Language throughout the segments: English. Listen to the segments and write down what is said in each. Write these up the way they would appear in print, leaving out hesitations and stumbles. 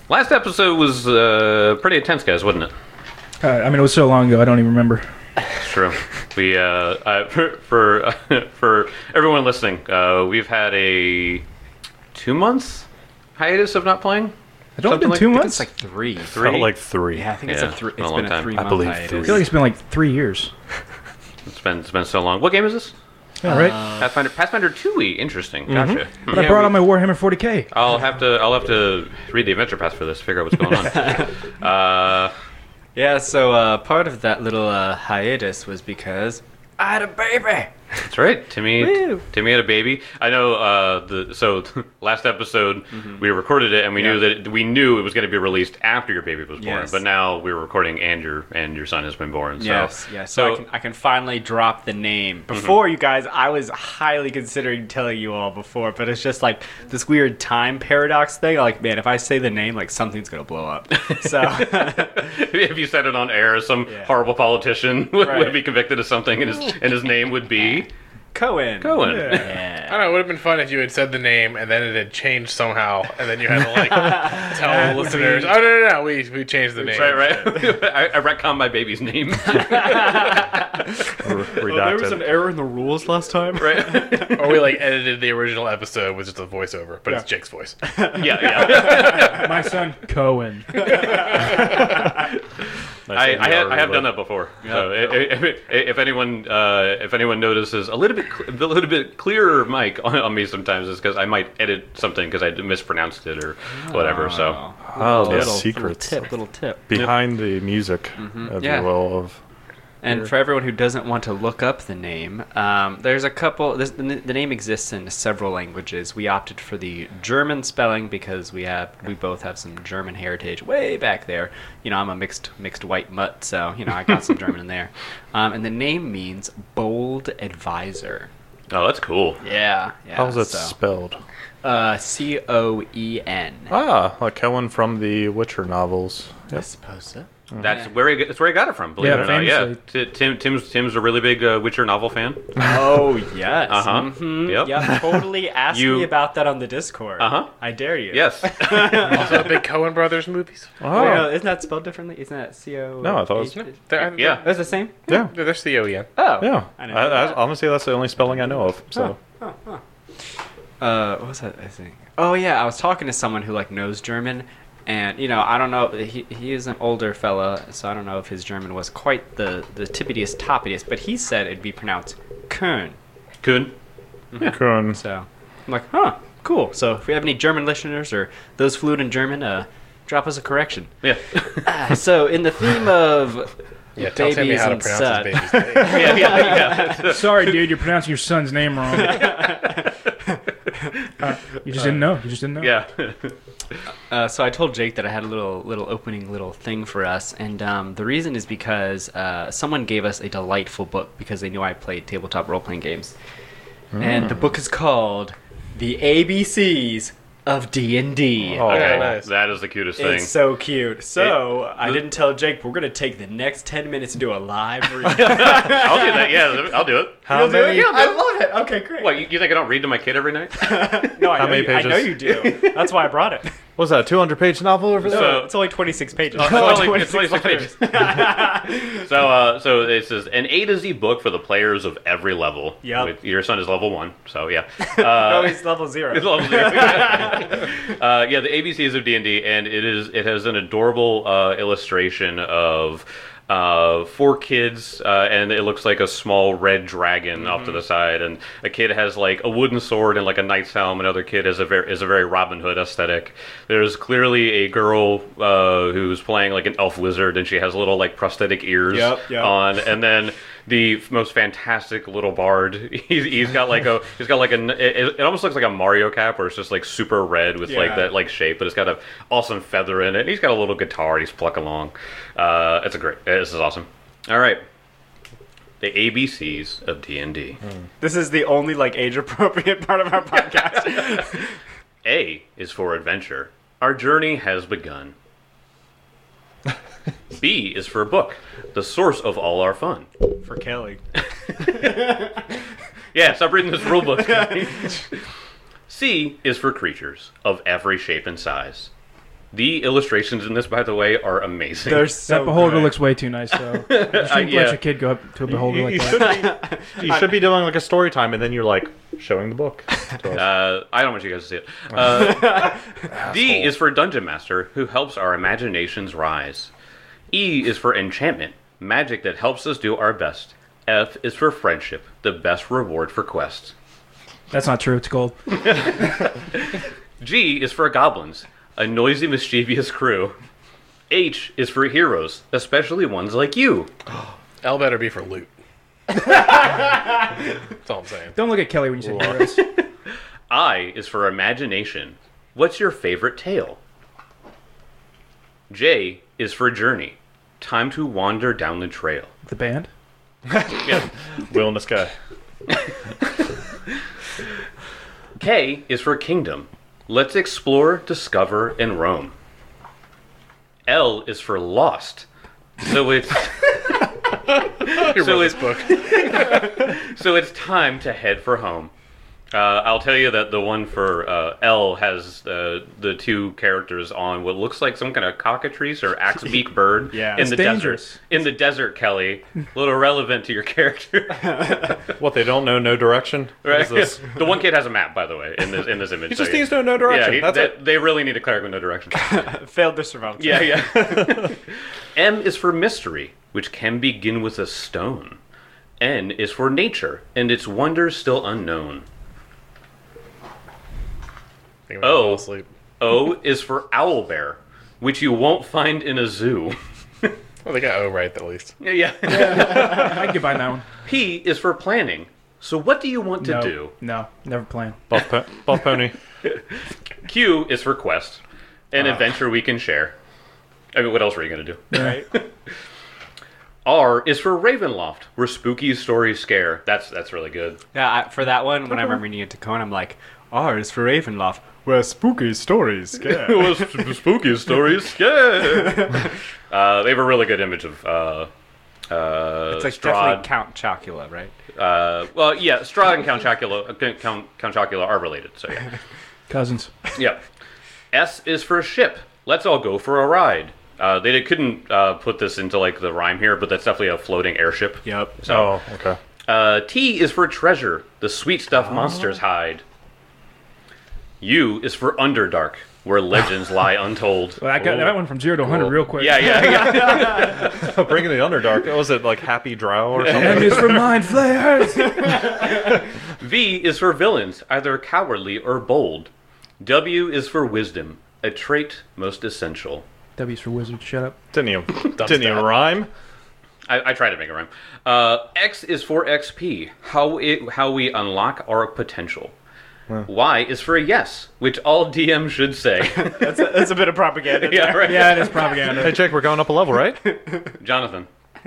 Last episode was pretty intense, guys, wasn't it? It was so long ago, I don't even remember. It's true. We for everyone listening, we've had a 2 months hiatus of not playing. I don't think 2 months. It's like three. Felt like 3. Yeah, I think Yeah, it's been a it's long been time. a 3 I month believe hiatus. I feel like it's been like 3 years. It's been so long. What game is this? Yeah, right. Pathfinder 2e. Interesting. Gotcha. But I brought on my Warhammer 40k. I'll have to read the adventure pass for this. Figure out what's going on. Yeah, so part of that little hiatus was because I had a baby. That's right. Timmy had a baby. I know. Last episode we recorded it, and we knew it was going to be released after your baby was born. Yes. But now we're recording, and your son has been born. So. Yes. So I can finally drop the name. Before, you guys, I was highly considering telling you all before, but it's just like this weird time paradox thing. Like, man, if I say the name, like something's gonna blow up. So if you said it on air, some horrible politician would be convicted of something, and his name would be Cohen. Yeah. I don't know, it would have been fun if you had said the name and then it had changed somehow, and then you had to like tell listeners, "Oh no, we changed the name." Right. I retconned my baby's name. Redacted. There was an error in the rules last time. Right. Or we like edited the original episode with just a voiceover, but it's Jake's voice. Yeah. My son, Cohen. I have done that before. So if anyone notices a little bit clearer mic on me sometimes, is because I might edit something because I mispronounced it or whatever. So the secrets. Little tip. Behind the music, if you will, of... And for everyone who doesn't want to look up the name, there's a couple. The name exists in several languages. We opted for the German spelling because we both have some German heritage way back there. You know, I'm a mixed white mutt, so you know I got some German in there. And the name means bold advisor. oh, that's cool. Yeah. How's it spelled? Coen. Like Cohen from the Witcher novels. I suppose so. That's where he got it from. Believe Yeah, it or not. Yeah. famously. Tim's a really big Witcher novel fan. Oh yes. Yep. Yeah. Totally. Ask You- me about that on the Discord. I dare you. Yes. Also, big Coen Brothers movies. Wait, no, isn't that spelled differently? Isn't that C-O? No, I thought it was... Yeah. That's the same? Yeah. They're COEN. Oh. Yeah. I didn't know that. Honestly, that's the only spelling I know of. So. What was that I think? Oh, yeah. I was talking to someone who, like, knows German. And, you know, I don't know. He is an older fella, so I don't know if his German was quite the tippitiest toppiest. But he said it'd be pronounced Köln. Coon. Cohen. So I'm like, huh, cool. So if we have any German listeners or those fluent in German, drop us a correction. Yeah. So in the theme of Yeah, tell Timmy babies how to and pronounce such. his baby's name. yeah. Sorry, dude, you're pronouncing your son's name wrong. You just didn't know. Yeah. So I told Jake that I had a little opening little thing for us, and the reason is because someone gave us a delightful book because they knew I played tabletop role-playing games. And the book is called The ABCs of D&D. Oh, Okay. nice. That is the cutest thing. It's so cute. So I didn't tell Jake, but we're going to take the next 10 minutes to do a live read. I'll do that. Yeah, I'll do it. How many... I love it. Okay, great. What, you think I don't read to my kid every night? No, How many I know pages? you do. That's why I brought it. What's that, 200-page novel over there? So- It's only 26 pages. It's only 26 pages. So it says an A to Z book for the players of every level. Yep. Your son is level 1, so yeah. No, he's level 0. It's level 0. Yeah, the ABCs of D&D, and it has an adorable illustration of 4 kids, and it looks like a small red dragon off to the side, and a kid has like a wooden sword and like a knight's helm. Another kid has a very Robin Hood aesthetic. There's clearly a girl who's playing like an elf wizard, and she has little like prosthetic ears Yep. on, and then the most fantastic little bard. He's got like it almost looks like a Mario cap, where it's just like super red with like that like shape, but it's got an awesome feather in it. He's got a little guitar. He's plucking along. This is awesome. All right, the ABCs of D&D. This is the only like age appropriate part of our podcast. A is for adventure. Our journey has begun. B is for book, the source of all our fun. For Kelly. Yeah, stop reading this rule book. C is for creatures of every shape and size. The illustrations in this, by the way, are amazing. They're That so beholder good. looks way too nice, though. You shouldn't yeah. let your kid go up to a beholder You like that. you should be doing like a story time, and then you're like showing the book. to us. I don't want you guys to see it. D is for Dungeon Master, who helps our imaginations rise. E is for Enchantment, magic that helps us do our best. F is for Friendship, the best reward for quests. That's not true. It's gold. G is for Goblins, a noisy, mischievous crew. H is for Heroes, especially ones like you. L better be for loot. That's all I'm saying. Don't look at Kelly when you say heroes. I is for Imagination. What's your favorite tale? J is for Journey. Time to wander down the trail. The band? Yeah. Wheel in the sky. K is for Kingdom. Let's explore, discover, and roam. L is for Lost. So it's You So wrote this it- book. so it's time to head for home. I'll tell you that the one for L has the two characters on what looks like some kind of cockatrice or axe-beak bird Yeah. in It's the dangerous. desert. In the desert, Kelly. A little relevant to your character. What, they don't know no direction? What Right? is this? The one kid has a map, by the way, in this image. He just So, needs to know no direction. Yeah, That's it. they really need a cleric with no direction. Failed the survival. Yeah, yeah. M is for mystery, which can begin with a stone. N is for nature, and its wonders still unknown. I think I'm gonna Oh. fall asleep. O is for owlbear, which you won't find in a zoo. Well, they got O right at least. Yeah. I can get by that one. P is for planning. So what do you want to No. do? No, never playing. Buff pony. Q is for quest, an adventure we can share. I mean, what else were you going to do? Right? R is for Ravenloft, where spooky stories scare. That's really good. Yeah, for that one, when I'm reading it to Cohen, I'm like, R is for Ravenloft, where spooky stories scare. Spooky stories scare. They have a really good image of It's like Strahd. definitely Count Chocula, right? Well, yeah, Strahd and Count Chocula are related. So yeah. Cousins. Yeah. S is for ship. Let's all go for a ride. They couldn't put this into like the rhyme here, but that's definitely a floating airship. Yep. So, Oh, okay. T is for treasure. The sweet stuff monsters hide. U is for Underdark, where legends lie untold. Well, I got that one from 0 to 100 real quick. Yeah, yeah. Bringing the Underdark. Was it like Happy Drow or something? And it's for mind flayers. V is for villains, either cowardly or bold. W is for wisdom, a trait most essential. W's for wizard. Shut up. Didn't you rhyme? I try to make it rhyme. X is for XP, how we unlock our potential. Y is for yes, which all DMs should say. That's a bit of propaganda. Yeah, right. Yeah, it is propaganda. Hey, Jake, we're going up a level, right? Jonathan.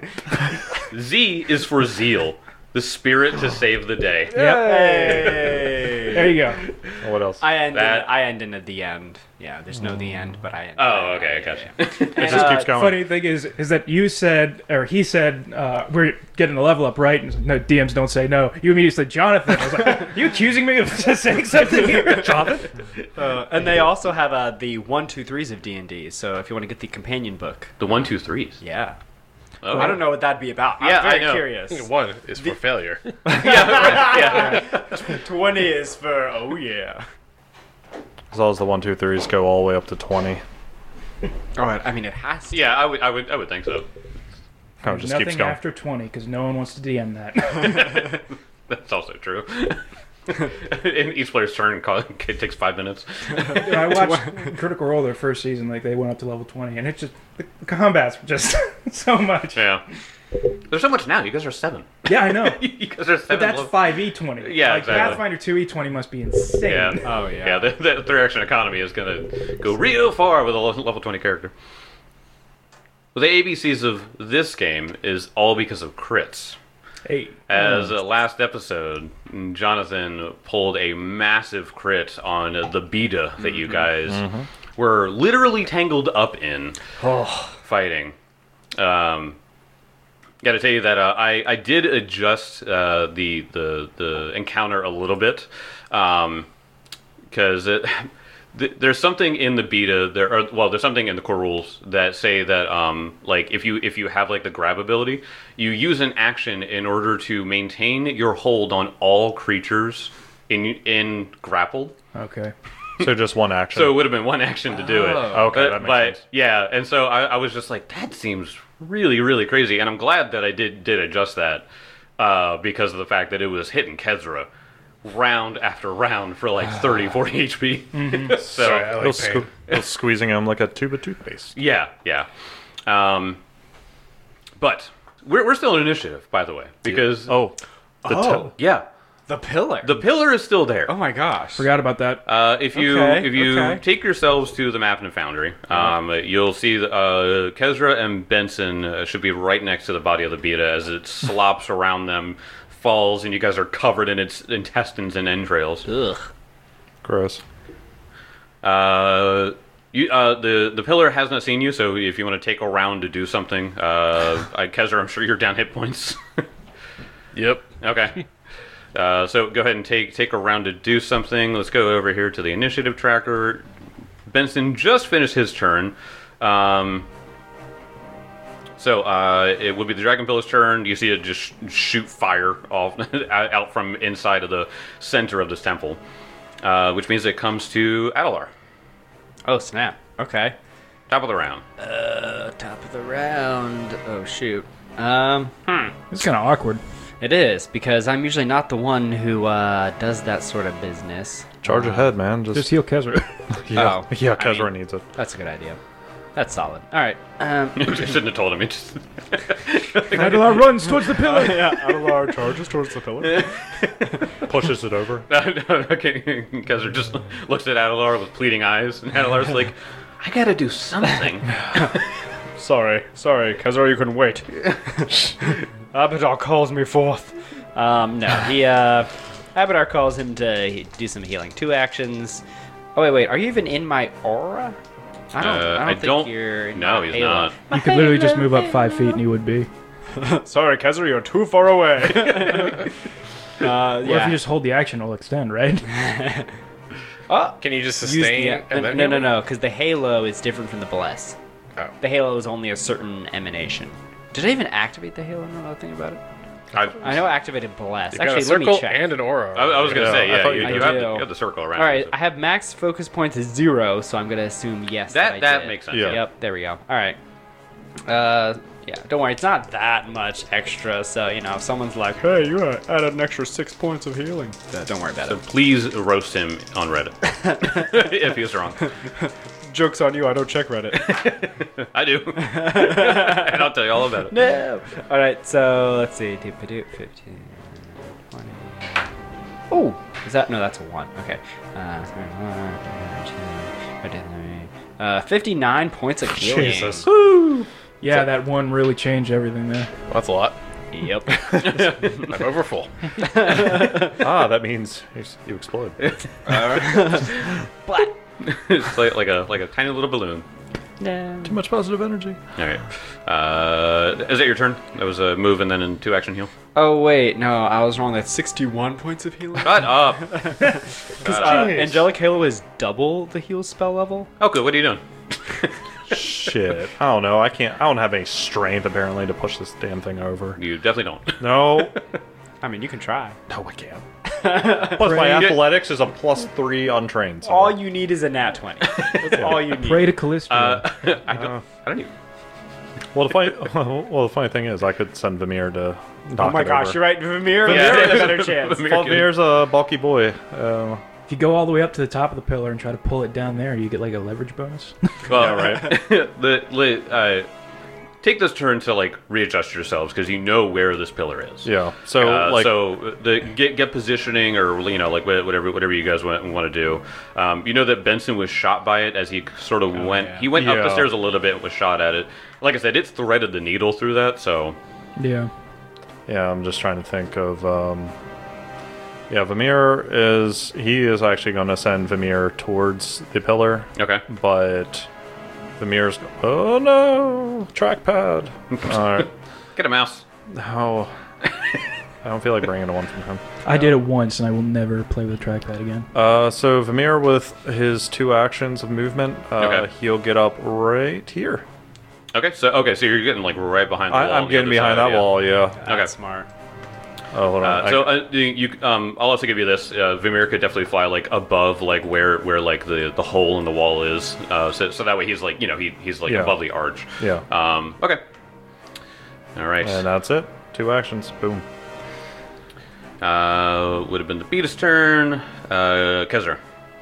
Z is for zeal, the spirit to save the day. Hey. There you go. What else? I end That- in the end. Yeah, there's no the end, but I end. Oh, okay, I gotcha. It just keeps going. Funny thing is that you said, or he said, we're getting the level up, right? And no, DMs don't say no. You immediately said Jonathan. I was like, you accusing me of saying something here? Jonathan? And they also have the 1, 2, 3s of D&D. So if you want to get the companion book, The 1, 2, 3s. yeah. Okay. I don't know what that'd be about. Yeah, I'm very I know. curious. One is for failure. Yeah, right, yeah. 20 is for oh yeah. As long as the 1, 2, 3s go all the way up to 20. Oh, I mean it has to. Yeah, I would think so. Kind of just keeps Nothing going. after 20, because no one wants to DM that. That's also true. In each player's turn, it takes 5 minutes. I watched Critical Role their first season, like they went up to level 20, and it's just the combats were just so much. Yeah. There's so much now. You guys are 7. Yeah, I know. You guys are 7. But that's level- 5e20. Yeah, like, exactly. Pathfinder 2e20 must be insane. Yeah. Oh yeah. Yeah, the 3-action economy is going to go real far with a level 20 character. Well, the ABCs of this game is all because of crits. Hey, As last episode, Jonathan pulled a massive crit on the beta that you guys were literally tangled up in fighting. Got to tell you that I did adjust the encounter a little bit because there's something in the beta there's something in the core rules that say that like if you have like the grab ability, you use an action in order to maintain your hold on all creatures in grappled. Okay. So just one action. So it would have been one action to do it. Okay, that makes sense. Yeah, and so I was just like, that seems really, really crazy, and I'm glad that I did adjust that because of the fact that it was hitting Kezra round after round for like 30, 40 HP. Mm-hmm. So Sorry, I like pain. It was squeezing him like a tube of toothpaste. yeah. But we're still in initiative, by the way, because yeah, The pillar. the pillar is still there. Oh my gosh. Forgot about that. If you Okay. take yourselves to the map in Foundry, you'll see Kezra and Benson should be right next to the body of the beta as it slops around them, falls, and you guys are covered in its intestines and entrails. Ugh. Gross. The pillar has not seen you, so if you want to take a round to do something, Kezra, I'm sure you're down hit points. Yep. Okay. So go ahead and take a round to do something. Let's go over here to the initiative tracker. Benson just finished his turn. So it would be the Dragon Pillar's turn. You see it just shoot fire off out from inside of the center of this temple, which means it comes to Adelar. Oh, snap. Okay. Top of the round. Top of the round. Oh, shoot. It's kind of awkward. It is, because I'm usually not the one who does that sort of business. Charge ahead, man. Just heal Kezra. Yeah, Oh, yeah. I Kezra mean- needs it. That's a good idea. That's solid. All right. You shouldn't have told him. It just Adelar runs towards the pillar. Yeah, Adelar charges towards the pillar. Pushes it over. okay. Kezra just looks at Adelar with pleading eyes, and Adelar's like, "I gotta do something." Sorry, Kezra, you can wait. Abadar calls me forth. No, Abadar calls him to do some healing. 2 actions. Oh, wait, are you even in my aura? I don't think you're in No, my he's halo. not. You could literally just move up 5 feet and you would be. Sorry, Kezra, you're too far away. Or if you just hold the action, it'll extend, right? Can you just Use sustain the, and then no, because the halo is different from the bless. Oh. The halo is only a certain emanation. Did I even activate the halo? No, nothing about it. I know I activated bless. You've got Actually, a let me circle check. and an aura. I was gonna say, I yeah, thought you, you you did. have I you do. have the circle around. All right, you, I have max focus points is 0, so I'm gonna assume yes. that I did. makes sense. Yeah. Yep, there we go. All right. Yeah, don't worry, it's not that much extra. So if someone's like, "Hey, you added an extra 6 points of healing," don't worry about So it. please roast him on Reddit if he's wrong. Joke's on you. I don't check Reddit. I do, and I'll tell you all about it. No. All right, so let's see. 15, 20. Oh, is that no? That's a 1. Okay. 59 points of healing. Jesus. Yeah, that one really changed everything there. That's a lot. Yep. I'm over full. That means you explode. But It's like a tiny little balloon. no. Too much positive energy. All right. Is that your turn? That was a move and then a 2 action heal. Oh wait, no, I was wrong. That's 61 points of healing. Shut up. Angelic Halo is double the heal spell level. Oh, good. What are you doing? Shit. I don't know. I don't have any strength apparently to push this damn thing over. You definitely don't. No. I mean, you can try. No, I can't. Plus, my athletics is a +3 untrained. So. All you need is a nat 20. That's all you need. Pray to Callisto. I don't even. Well, the funny thing is, I could send Vamir to. Oh my gosh, you're right, Vamir. Yeah. Vamir has a better chance. Vamir's a bulky boy. If you go all the way up to the top of the pillar and try to pull it down there, you get like a leverage bonus. Well, right. Take this turn to like readjust yourselves because you know where this pillar is. Yeah. So get positioning or like whatever you guys want to do. You know that Benson was shot by it as he sort of went. yeah. He went up the Yeah. stairs a little bit and was shot at it. Like I said, it's threaded the needle through that. So Yeah. Yeah, I'm just trying to think of. Vamir is actually going to send Vamir towards the pillar, okay. but Vamir's. Oh no, trackpad. All right. Get a mouse. No. I don't feel like bringing one from him. I did it once, and I will never play with a trackpad again. So Vamir, with his 2 actions of movement, Okay. he'll get up right here. Okay, so you're getting like right behind the wall. I'm on the getting other behind side, that yeah. wall, yeah. Okay. Smart. Oh, hold on. I'll also give you this. Vimir could definitely fly like above, like where like the hole in the wall is. So that way he's like he's like Yeah. above the arch. Yeah. Okay. All right. And that's it. 2 actions. Boom. Would have been the Beatus turn. Kezra.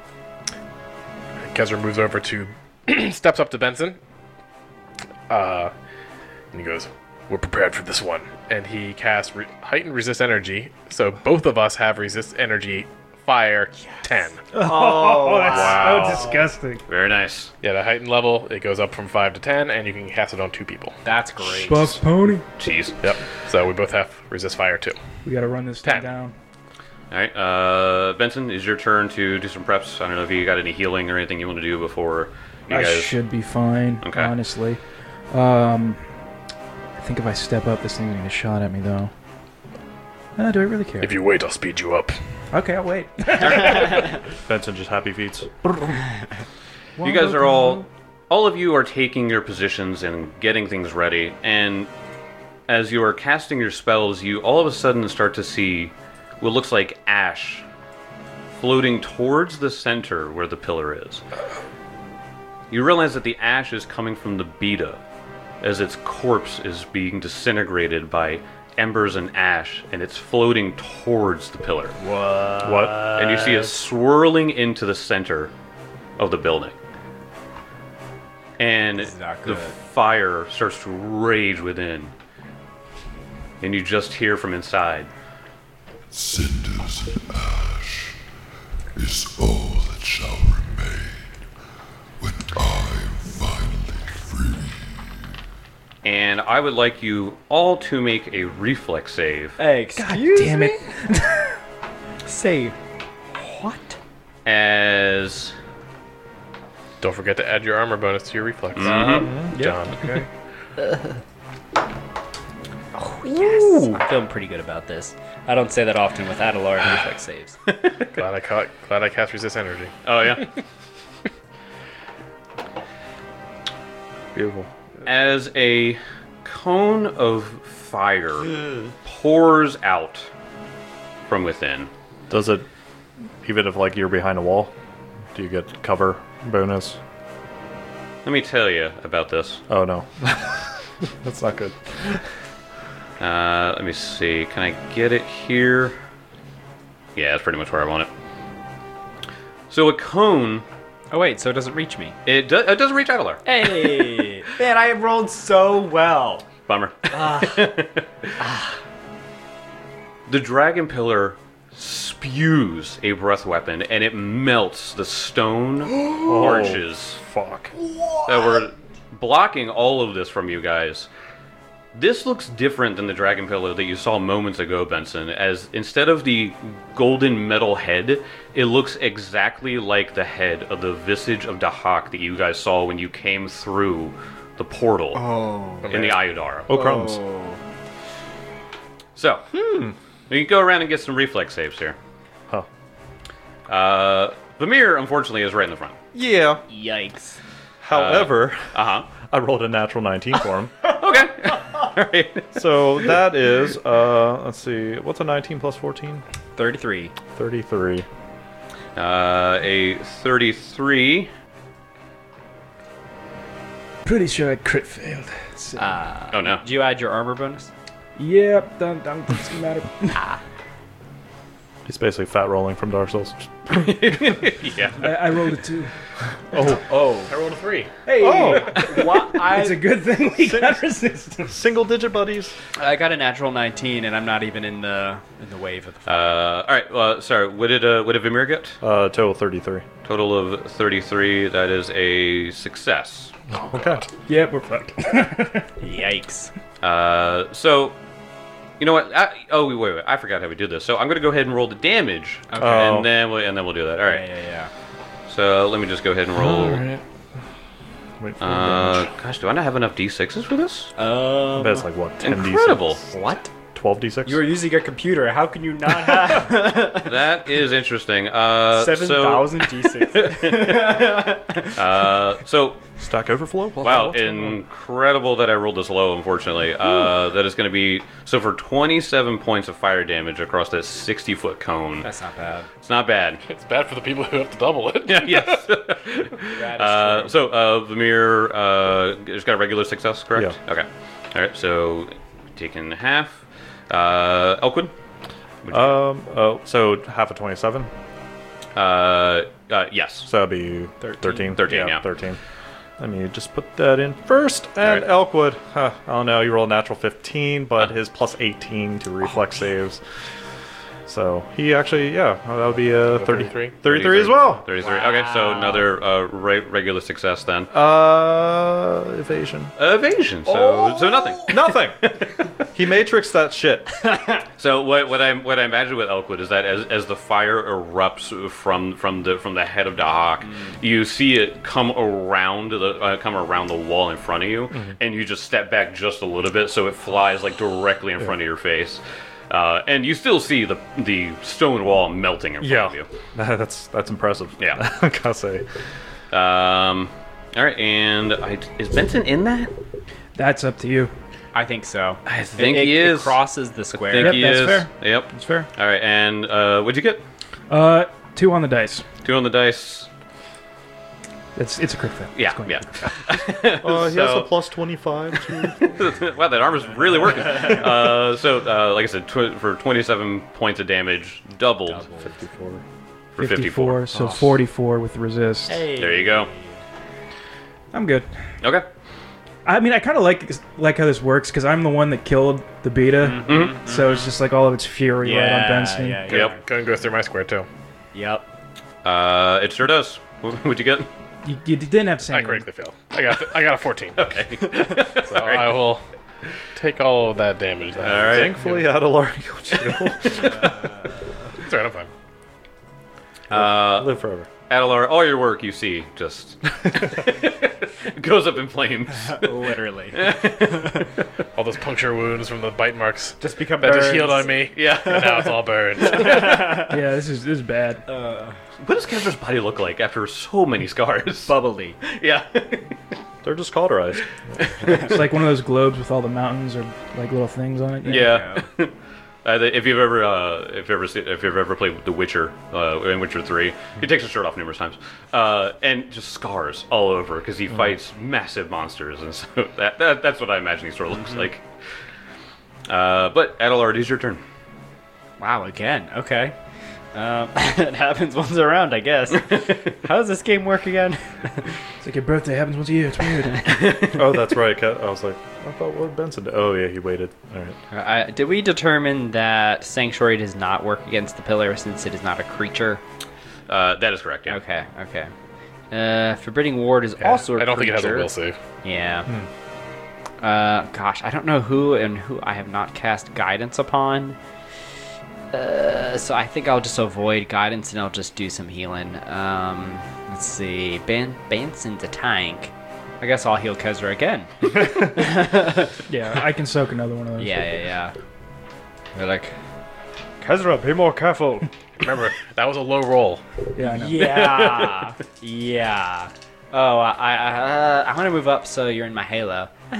Kezra moves over to, steps up to Benson. And he goes, "We're prepared for this one." And he casts heightened resist energy. So both of us have resist energy fire 10. Oh, that's wow. so disgusting. Very nice. Yeah, the heightened level, it goes up from 5 to 10, and you can cast it on 2 people. That's great. Buff pony. Jeez. Yep. So we both have resist fire 2. We gotta run this thing 10. down. All right. Benson, is your turn to do some preps. I don't know if you got any healing or anything you want to do before you I guys. should be fine, Okay. honestly. I think if I step up, this thing's gonna get shot at me, though. Do I really care? If you wait, I'll speed you up. Okay, I'll wait. Benson just happy feet. You guys are all of you are taking your positions and getting things ready, and as you are casting your spells, you all of a sudden start to see what looks like ash floating towards the center where the pillar is. You realize that the ash is coming from the Beta, as its corpse is being disintegrated by embers and ash, and it's floating towards the pillar. What? And you see it swirling into the center of the building. And is not the good. fire starts to rage within. And you just hear from inside. Cinders and ash is all that shall remain when I am finally free. And I would like you all to make a reflex save Excuse Damn it. Say what? as Don't forget to add your armor bonus to your reflex. John. Okay. Yes. I'm feeling pretty good about this. I don't say that often with Adelar and reflex saves. Glad I cast resist energy. oh yeah. Beautiful. As a cone of fire pours out from within. Does it, even if like you're behind a wall, do you get cover bonus? Let me tell you about this. Oh no. That's not good. Let me see. Can I get it here? Yeah, that's pretty much where I want it. So a cone, Oh wait, so it doesn't reach me. it doesn't reach Adelar. Hey, man, I rolled so well. Bummer. The dragon pillar spews a breath weapon, and it melts the stone arches Fuck. that were blocking all of this from you guys. This looks different than the dragon pillar that you saw moments ago, Benson, as instead of the golden metal head, it looks exactly like the head of the visage of Dahak that you guys saw when you came through the portal in the Ayudara. Oh crumbs. So, we can go around and get some reflex saves here. Huh. Vamir, unfortunately, is right in the front. Yeah. Yikes. However, Uh-huh. I rolled a natural 19 for him. Okay. All right. So that is, let's see, what's a 19 plus 14? 33. 33. A 33. Pretty sure I crit failed. So, Oh, no. Did you add your armor bonus? yep, doesn't matter. He's basically fat rolling from Dark Souls. Yeah. I rolled a 2. Oh. I rolled a 3. Hey, What? it's a good thing we got resistance. Single digit buddies. I got a natural 19, and I'm not even in the wave of the. All right. Well, sorry. What did Vamir get? Total 33. Total of 33. That is a success. Okay. Yep, we're fucked. Yikes. So, you know what? Wait. I forgot how we did this. So I'm going to go ahead and roll the damage, Okay. and then we'll do that. All right. Yeah. So let me just go ahead and roll. Alright. Wait for damage. Gosh, do I not have enough d6s for this? I bet it's like what, 10 Incredible. What? 12d6. You are using a computer. How can you not have That is interesting. 7,000 d6? So Stack Overflow? wow, incredible that I rolled this low. Unfortunately, that is going to be so for 27 points of fire damage across that 60-foot cone. That's not bad. It's not bad. It's bad for the people who have to double it. Yes. That is true. So Vamir just got a regular success, correct? Yeah. Okay. All right. So taking half. Elkwood. So half of 27. Yes. So that'd be 13. 13, yeah. 13. Let me just put that in first. And Right. Elkwood, I don't know, you roll a natural 15, but his plus 18 to reflex saves. So he actually, that would be 33. 33 as well. 33. Okay. So another regular success then. Evasion. Evasion. So nothing. Nothing. He matrixed that shit. So what I imagine with Elkwood is that as the fire erupts from the head of Dahak, you see it come around the wall in front of you, and you just step back just a little bit so it flies like directly in front of your face, and you still see the stone wall melting in front of you. That's impressive. Yeah. I gotta say. All right, and is Benson in that? That's up to you. I think so. I think it, he it is. crosses the square. I think Yep, he that's is. fair. Yep. That's fair. All right, and what'd you get? 2 on the dice. 2 on the dice. It's a crit fail. Yeah, It's going yeah. He has So- a plus 25 too. Wow, that armor's really working. Like I said, for 27 points of damage, doubled 54. for 54. So 44 with resist. There you go. I'm good. Okay. I mean, I kind of like how this works because I'm the one that killed the beta, so it's just like all of its fury right on Benson. Yep. Go and go through my square too. Yep. It sure does. What'd you get? You didn't have to say I anything. critically failed. I got a 14. Okay. So I will take all of that damage. Then. All right. Thankfully, Adelar, you It's alright, I'm fine. live forever. Adelar, all your work you see just goes up in flames. Literally. All those puncture wounds from the bite marks Just become that just healed on me. Yeah. And now it's all burned. Yeah, this is bad. What does Kezra's body look like after so many scars? bubbly. Yeah. They're just cauterized. It's like one of those globes with all the mountains or like little things on it. Yeah. If you've ever played The Witcher in Witcher 3, he takes his shirt off numerous times, and just scars all over because he fights massive monsters, and so that's what I imagine he sort of looks like. But Adelar, it is your turn. Wow, again. Okay. It happens once around, I guess. How does this game work again? It's like your birthday happens once a year. It's weird. Oh, that's right. I was like, I thought what Benson did. Oh, yeah, he waited. All right. Did we determine that Sanctuary does not work against the pillar since it is not a creature? That is correct. Yeah. Okay. Forbidding Ward is also a creature. I don't think it has a will save. Yeah. Gosh, I don't know who I have not cast Guidance upon. So I think I'll just avoid Guidance and I'll just do some healing. Let's see. Benson's a tank. I guess I'll heal Kezra again. Yeah, I can soak another one of those. Yeah. They're like, Kezra, be more careful. Remember, that was a low roll. Yeah, I know. Yeah. Oh, I want to move up so you're in my halo. My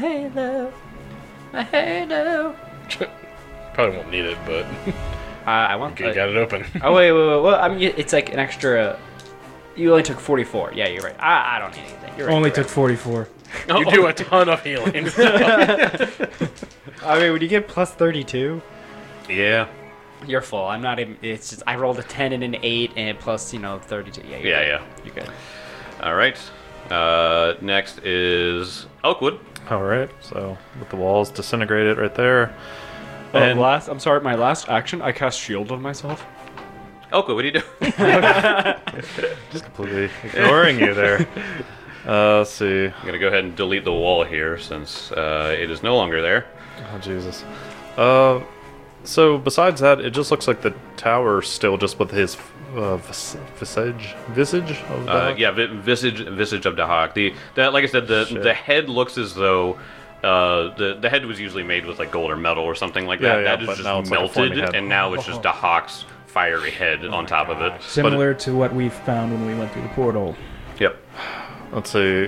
halo. Probably won't need it, but I want. you got it open. Oh wait. Well, I mean, it's like an extra. You only took 44. Yeah, you're right. I don't need anything. You're right. Only you're took 44. You do a ton of healing. I mean, when you get plus 32, Yeah. you're full. I'm not even. It's just I rolled a 10 and an 8 and plus 32. Yeah. You're Yeah. good. You're good. All right. Next is Elkwood. All right. So, with the walls disintegrated right there. And I'm sorry. My last action, I cast shield on myself. Elkwood, what do you do? Just completely ignoring you there. Let's see. I'm gonna go ahead and delete the wall here since it is no longer there. Oh, Jesus. So, besides that, it just looks like the tower still just with his visage of Yeah, visage of Dahak. Like I said, the head looks as though the head was usually made with like gold or metal or something like that. Yeah, That but is now just it's like a melted, flaming head. and now it's just Dahak's fiery head on top of it. Similar to what we found when we went through the portal. Yep. Let's see.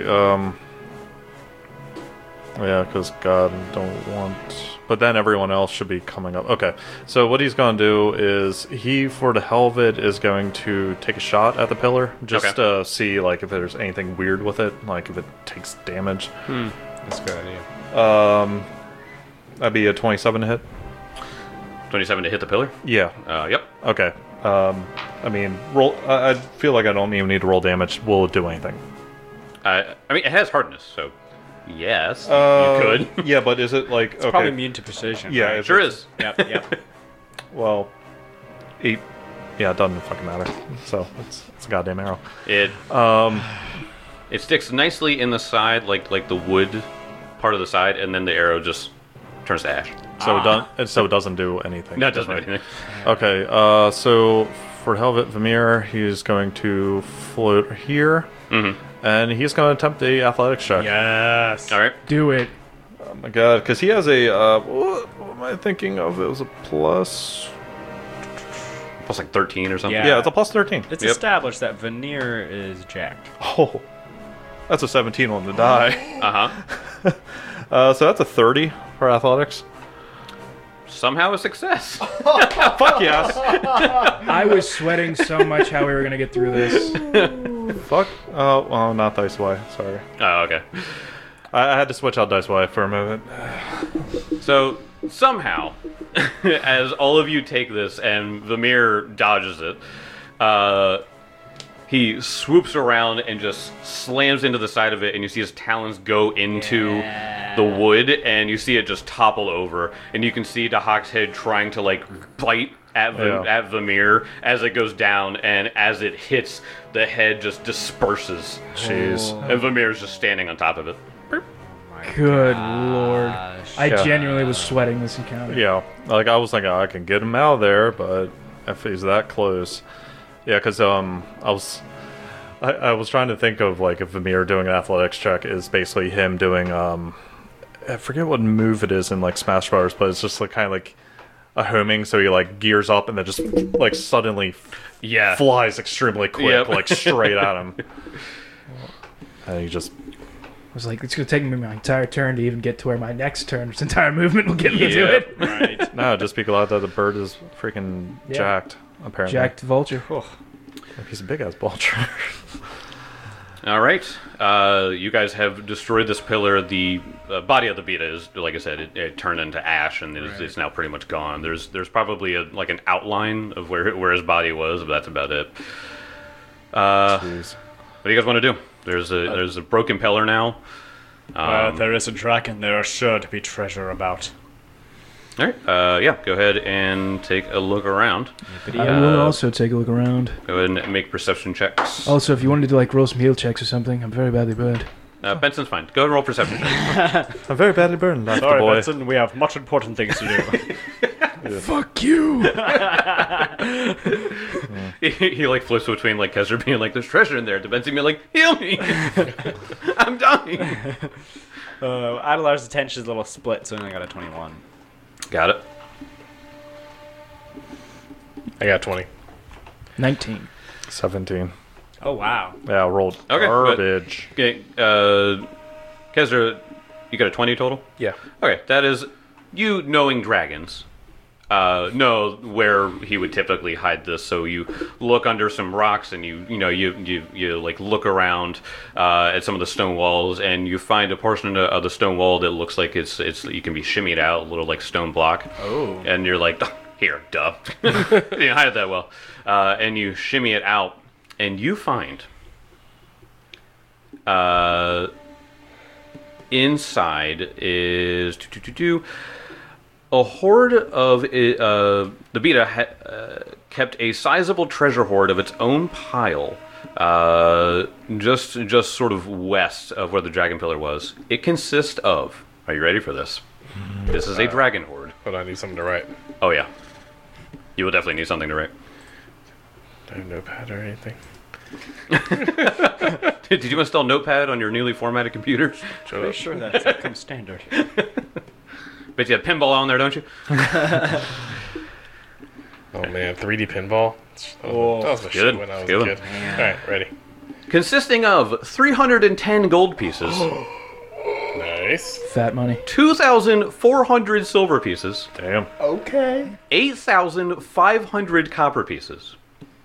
Yeah, because God don't want. But then everyone else should be coming up. Okay, so what he's going to do is he, for the hell of it, is going to take a shot at the pillar just Okay. to see like if there's anything weird with it, like if it takes damage. That's a good idea. That'd be a 27 to hit. 27 to hit the pillar. Yeah. Yep. Okay. I mean, roll. I feel like I don't even need to roll damage. Will it do anything? I mean, it has hardness, so yes, you could. Yeah, but is it like It's okay? probably immune to precision. Yeah, right? it Sure is. Yep. Well, 8. Yeah, it doesn't fucking matter. So it's a goddamn arrow. It it sticks nicely in the side, like the wood part of the side, and then the arrow just turns to ash. So it doesn't do anything. No, it doesn't do different. anything. Okay. So for Helvet Vamir, he's going to float here, and he's going to attempt a athletics check. Yes. All right. Do it. Oh my god, because he has a what am I thinking of? It was a plus. Plus like 13 or something. Yeah. Yeah, it's a plus 13. It's Yep. established that Veneer is jacked. Oh, that's a 17 on the die. Uh-huh. So that's a 30 for athletics. Somehow a success. Fuck yes. I was sweating so much how we were gonna get through this. Fuck. Oh, well, not Dice Y. Sorry. Oh, okay. I had to switch out Dice Y for a moment. So somehow, as all of you take this and Vamir dodges it, he swoops around and just slams into the side of it, and you see his talons go into the wood, and you see it just topple over, and you can see Dahak's head trying to like bite at at Vamir as it goes down, and as it hits, the head just disperses. Jeez. And Vamir's just standing on top of it. Good lord. I Yeah. genuinely was sweating this encounter. Yeah. Like, I was like, I can get him out of there, but if he's that close. Yeah, because I was trying to think of, like, if Vamir doing an athletics check is basically him doing, I forget what move it is in, like, Smash Bros., but it's just, like, kind of like a homing, so he, like, gears up and then just, like, suddenly Yeah. flies extremely quick, Yep. like, straight at him. And he just... I was like, it's gonna take me my entire turn to even get to where my next turn's entire movement will get me to Yep. it. Right. No, just be glad that the bird is freaking Yeah. jacked, apparently. Jacked vulture. He's a big-ass vulture. All right. You guys have destroyed this pillar. The body of the Beta is, like I said, it turned into ash, and it's now pretty much gone. There's probably like an outline of where his body was, but that's about it. Jeez. What do you guys want to do? There's a broken pillar now. there is a dragon. There are sure to be treasure about. All right. Yeah. Go ahead and take a look around. I will also take a look around. Go ahead and make perception checks. Also, if you wanted to like roll some heal checks or something, I'm very badly burned. Benson's fine. Go ahead and roll perception checks. I'm very badly burned, Dr. Sorry, Boy. Benson, we have much important things to do. Fuck you! he like flips between like Kesser being like, "There's treasure in there," to Benson being like, "Heal me, I'm dying." Adelar's attention is a little split, so I only got a 21. Got it. I got 20. 19. 17. Oh, wow. Yeah, I rolled Okay, garbage. Okay, Kesser, you got a 20 total? Yeah. Okay, that is you knowing dragons. Know where he would typically hide this, so you look under some rocks and you like look around at some of the stone walls, and you find a portion of the stone wall that looks like it's you can be shimmied out, a little like stone block. Oh. And you're like, here, duh. You didn't hide it that well. And you shimmy it out, and you find inside is a horde of the Beta kept a sizable treasure hoard of its own pile, just sort of west of where the dragon pillar was. It consists of. Are you ready for this? This is a dragon hoard. But I need something to write. Oh yeah, you will definitely need something to write. Do I have a notepad or anything? Did you install Notepad on your newly formatted computer? Pretty sure that comes standard. Bet you have pinball on there, don't you? Oh man, 3D pinball. That was my Good. shit when I was Good a one. kid. All right, ready. Consisting of 310 gold pieces, Nice. Fat money. 2,400 silver pieces, Damn. 8,500 copper pieces.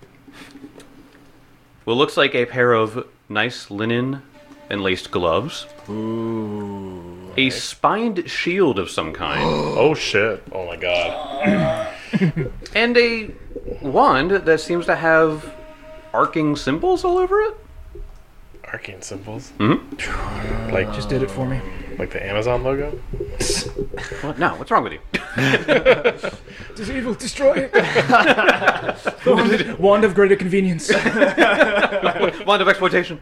What looks like a pair of nice linen and laced gloves. A spined shield of some kind. Oh shit. Oh my god. And a wand that seems to have arcing symbols all over it. Arcane symbols. Mm-hmm. Like Just did it for me. like the Amazon logo. What? No, what's wrong with you? Does evil destroy it? Wand of greater convenience. Wand of exploitation.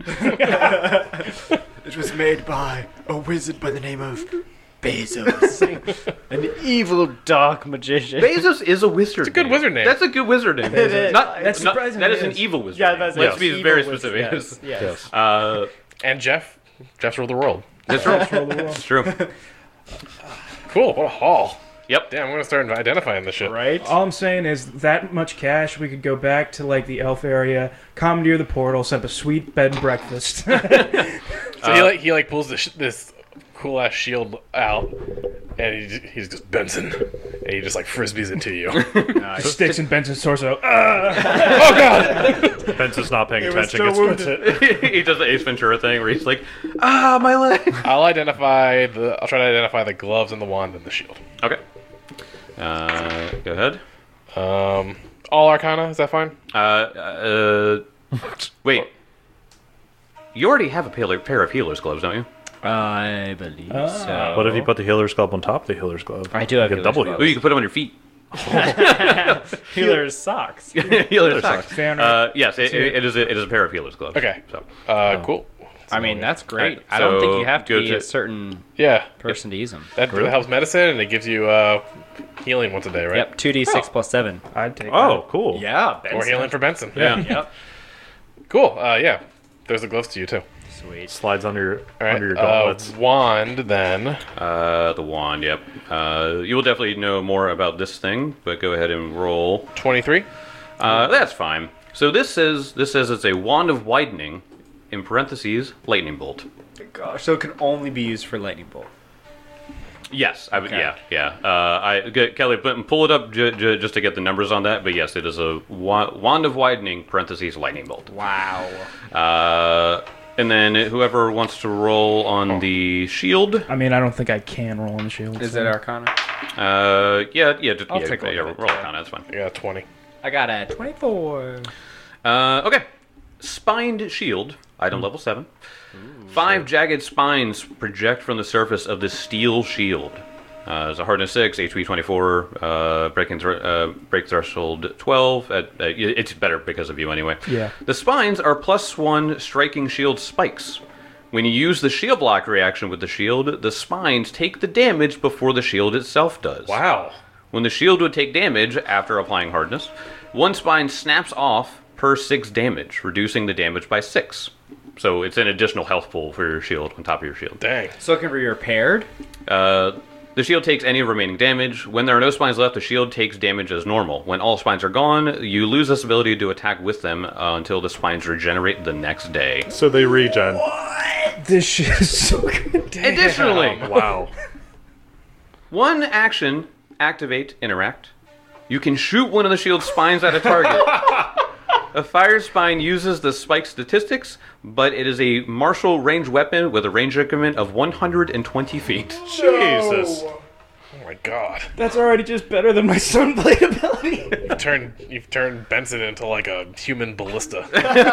It was made by a wizard by the name of Bezos. An evil dark magician. Bezos is a wizard. It's a good wizard name. That's a good wizard name. It is. That's Not, surprising that it is an is. evil wizard. Yeah, name. that's Let's yes. be Evil very wizard, specific. Yes. And Jeff's ruled the world. That's true. It's true. Cool. What a haul. Yep. Damn, I'm gonna start identifying this shit. Right? All I'm saying is that much cash, we could go back to like the elf area, commandeer the portal, set up a sweet bed and breakfast. So he pulls this cool ass shield out, and he just goes Benson, and he just like frisbees it to you. Sticks in Benson's torso. Oh god! Benson's not paying attention. still Gets hit. He does the Ace Ventura thing where he's like, my leg. I'll try to identify the gloves and the wand and the shield. Okay. Go ahead. All Arcana, is that fine? Wait. You already have a pair of healer's gloves, don't you? I believe so. What if you put the healer's glove on top of the healer's glove? I do have You get healer's double glove. Oh, you can put them on your feet. Healer's socks. Healer's socks. Fair enough. Yes, it is a pair of healer's gloves. Okay. So, Cool. I mean, that's great. Alright, I don't think so you have to go be to- a certain Yeah. person to use them. That helps medicine, and it gives you healing once a day, right? Yep, 2d6 plus 7. I'd take Oh, cool. Yeah, Or healing for Benson. yeah. Yep. Cool. Yeah. There's the gloves to you too. Sweet. Slides under All right. your gauntlets. Wand then. The wand, yep. You will definitely know more about this thing, but go ahead and roll. 23. That's fine. So this says it's a wand of widening, in parentheses, lightning bolt. Gosh, so it can only be used for lightning bolt. Yes, I would. Okay. Yeah. Kelly, pull it up just to get the numbers on that. But yes, it is a wand of widening, parentheses, lightning bolt. Wow. And then whoever wants to roll on the shield. I mean, I don't think I can roll on the shield. Is so- it Arcana? I'll take a look at roll it. Arcana, that's fine. I got 20. I got a 24. Okay. Spined shield, item level 7. 5 jagged spines project from the surface of the steel shield. There's a hardness 6, HP 24, break threshold 12. It's better because of you anyway. Yeah. The spines are +1 striking shield spikes. When you use the shield block reaction with the shield, the spines take the damage before the shield itself does. Wow. When the shield would take damage after applying hardness, one spine snaps off per 6 damage, reducing the damage by 6. So it's an additional health pool for your shield on top of your shield. Dang. So it can be repaired? The shield takes any remaining damage. When there are no spines left, the shield takes damage as normal. When all spines are gone, you lose this ability to attack with them until the spines regenerate the next day. So they regen. This shit is so good. Additionally, Wow. one action, activate, interact. You can shoot one of the shield's spines at a target. A fire spine uses the spike statistics, but it is a martial range weapon with a range increment of 120 feet. Jesus. Oh my god. That's already just better than my Sunblade ability. You've turned Benson into like a human ballista.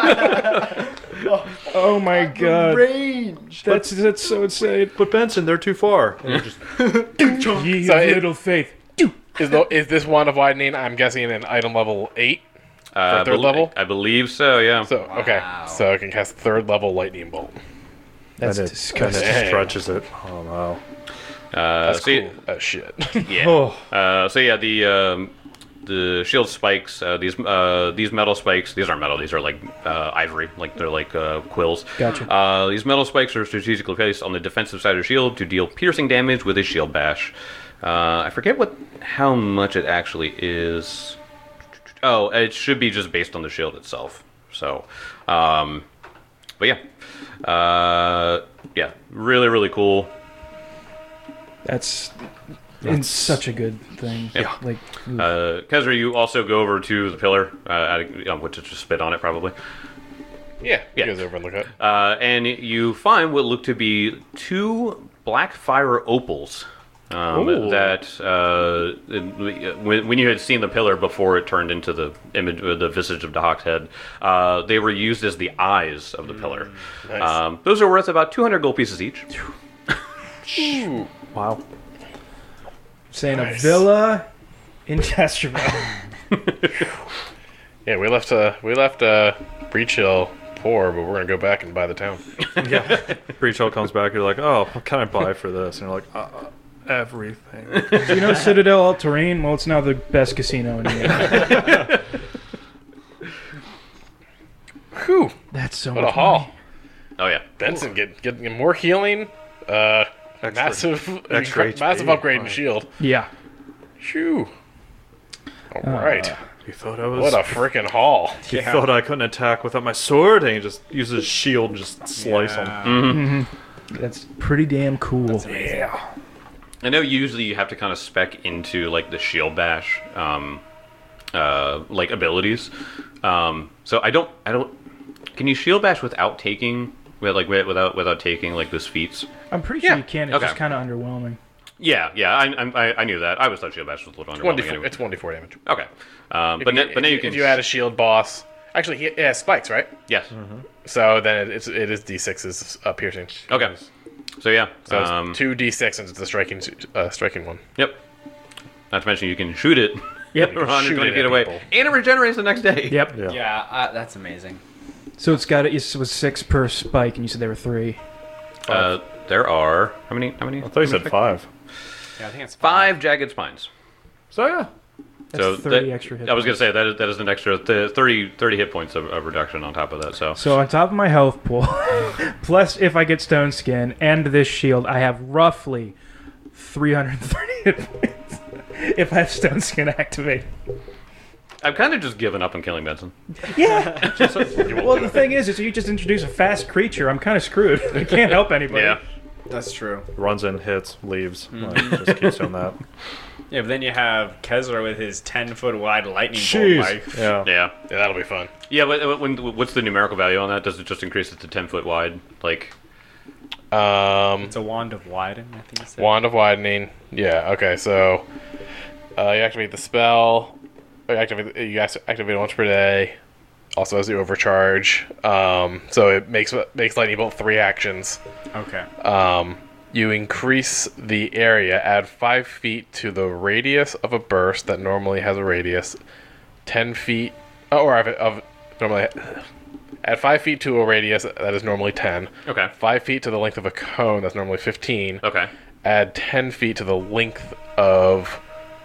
Oh my god. Range. That's so insane. But Benson, they're too far. And you're just, Ye So of it- little faith. Is this wand of widening? I'm guessing an item level 8. For third level? I believe so, yeah. So okay, so I can cast third level lightning bolt. That's and it disgusting. stretches it. Oh, wow. That's so cool as shit. Yeah. Oh. So yeah, the the shield spikes. These metal spikes. These aren't metal. These are like ivory. Like they're like quills. Gotcha. These metal spikes are strategically placed on the defensive side of the shield to deal piercing damage with a shield bash. I forget how much it actually is. Oh, it should be just based on the shield itself. So, but yeah, yeah, really, really cool. That's such a good thing. Yeah. Like, Kezra, you also go over to the pillar, which is just spit on it probably. Yeah, Yeah. he goes over and look at it. And you find what look to be 2 black fire opals. Ooh. That when you had seen the pillar before it turned into the image, the visage of Dahak's head, they were used as the eyes of the pillar. Nice. Those are worth about 200 gold pieces each. Ooh. Wow. saying Nice. a villa in Chesterville. Yeah, we left Breach Hill poor, but we're gonna go back and buy the town. Breach Hill comes back. You're like, oh, what can I buy for this? And you're like, everything. Do you know Citadel All Terrain? Well, it's now the best casino in the area. Whew, That's so what much a haul! money. Oh yeah. Benson getting more healing. Massive HP. upgrade in shield. Yeah. Shoo. All right. You thought I was. What a freaking haul. You thought I couldn't attack without my sword, and he just uses his shield and just slice him. That's pretty damn cool. Yeah. I know usually you have to kind of spec into like the shield bash, like abilities. So I don't. Can you shield bash without taking, without taking like those feats? I'm pretty sure Yeah. you can. It's Okay. just kind of underwhelming. Yeah, I knew that. I always thought shield bash was a little underwhelming. Anyway. It's 1d4 damage. Okay, but now you can. If you add a shield boss, actually, it has spikes, right? Yes. So then it is d6's piercing. Okay. So yeah. So it's 2d6 and it's the striking one. Yep. Not to mention you can shoot it. Yep. 120 shoot it feet at away, people. and it regenerates the next day. Yep. Yeah. Yeah, that's amazing. So it was 6 per spike, and you said there were 3. There are how many? I thought you said 5. Yeah, I think it's 5 jagged spines. So yeah. That's So 30 extra hit I was gonna points. say that is an extra 30 hit points of reduction on top of that. So So on top of my health pool, plus if I get stone skin and this shield, I have roughly 330 hit points. If I have stone skin activated. I've kind of just given up on killing Benson. Yeah. Well, the thing is you just introduce a fast creature. I'm kind of screwed. I can't help anybody. Yeah. That's true. Runs in, hits, leaves. Like, just keeps doing that. Yeah, but then you have Kezra with his 10-foot wide lightning Jeez. bolt. Like, Yeah. Yeah. Yeah, that'll be fun. Yeah, but what's the numerical value on that? Does it just increase it to 10 foot wide? Like, it's a wand of widen, I think it said. Wand of Widening. Yeah, okay, so you activate the spell. You activate it once per day. Also has the overcharge. So it makes Lightning Bolt 3 actions. Okay. You increase the area, add 5 feet to the radius of a burst that normally has a radius, 10 feet, normally add 5 feet to a radius that is normally 10. okay. 5 feet to the length of a cone that's normally 15. Okay. Add 10 feet to the length of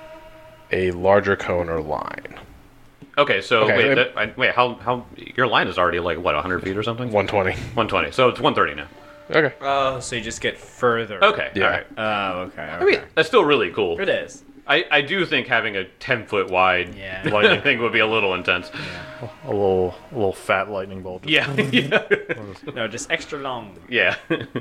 a larger cone or line. Okay, so Okay, how your line is already like what 100 feet or something? 120. 120. So it's 130 now. Okay. Oh, so you just get further. Okay. Yeah. All right. Oh, okay. I mean, that's still really cool. it is. I do think having a 10 foot wide Yeah. lightning thing would be a little intense. A little fat lightning bolt. Yeah. Yeah. No, just extra long. Yeah.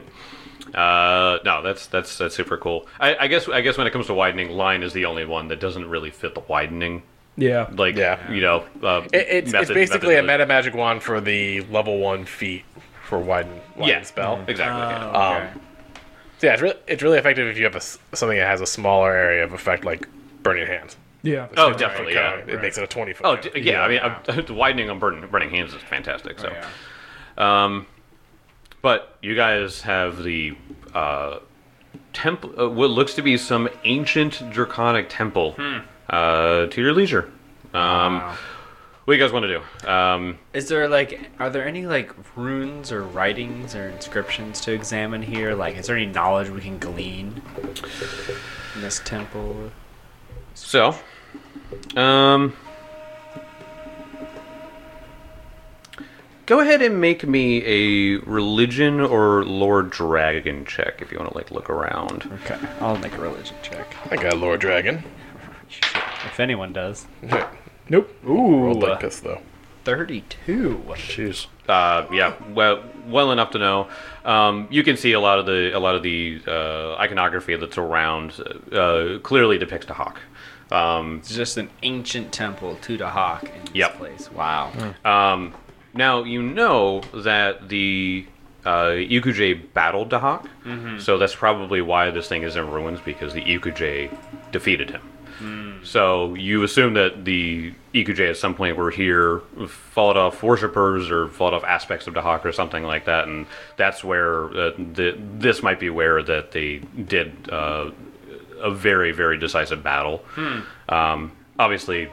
No, that's super cool. I guess when it comes to widening, line is the only one that doesn't really fit the widening. Yeah. Like, Yeah. It's basically a meta magic wand for the level 1 feat for widen Yeah. spell. Exactly. yeah. Okay. So yeah, it's really effective if you have something that has a smaller area of effect like Burning Hands. Yeah. Oh, definitely. Yeah. It makes it a 20 foot. Oh, yeah. I mean, the widening on burning hands is fantastic. So, Yeah. but you guys have the temple. What looks to be some ancient draconic temple to your leisure. What do you guys want to do? Is there are there any runes or writings or inscriptions to examine here? Like, is there any knowledge we can glean in this temple? So, Go ahead and make me a religion or lore dragon check if you want to like look around. Okay, I'll make a religion check. I got Lord Dragon. If anyone does. Nope. Rolled Ooh, like this though. 32. Jeez. Yeah, well enough to know. You can see a lot of the iconography that's around clearly depicts the hawk. It's just an ancient temple to the hawk in this Yep. place. Wow. Now you know that the Ikuje battled Dahak, so that's probably why this thing is in ruins, because the Ikuje defeated him. So you assume that the Ikuje at some point were here, fought off worshippers or fought off aspects of Dahak or something like that, and that's where this might be where that they did a very, very decisive battle. Obviously,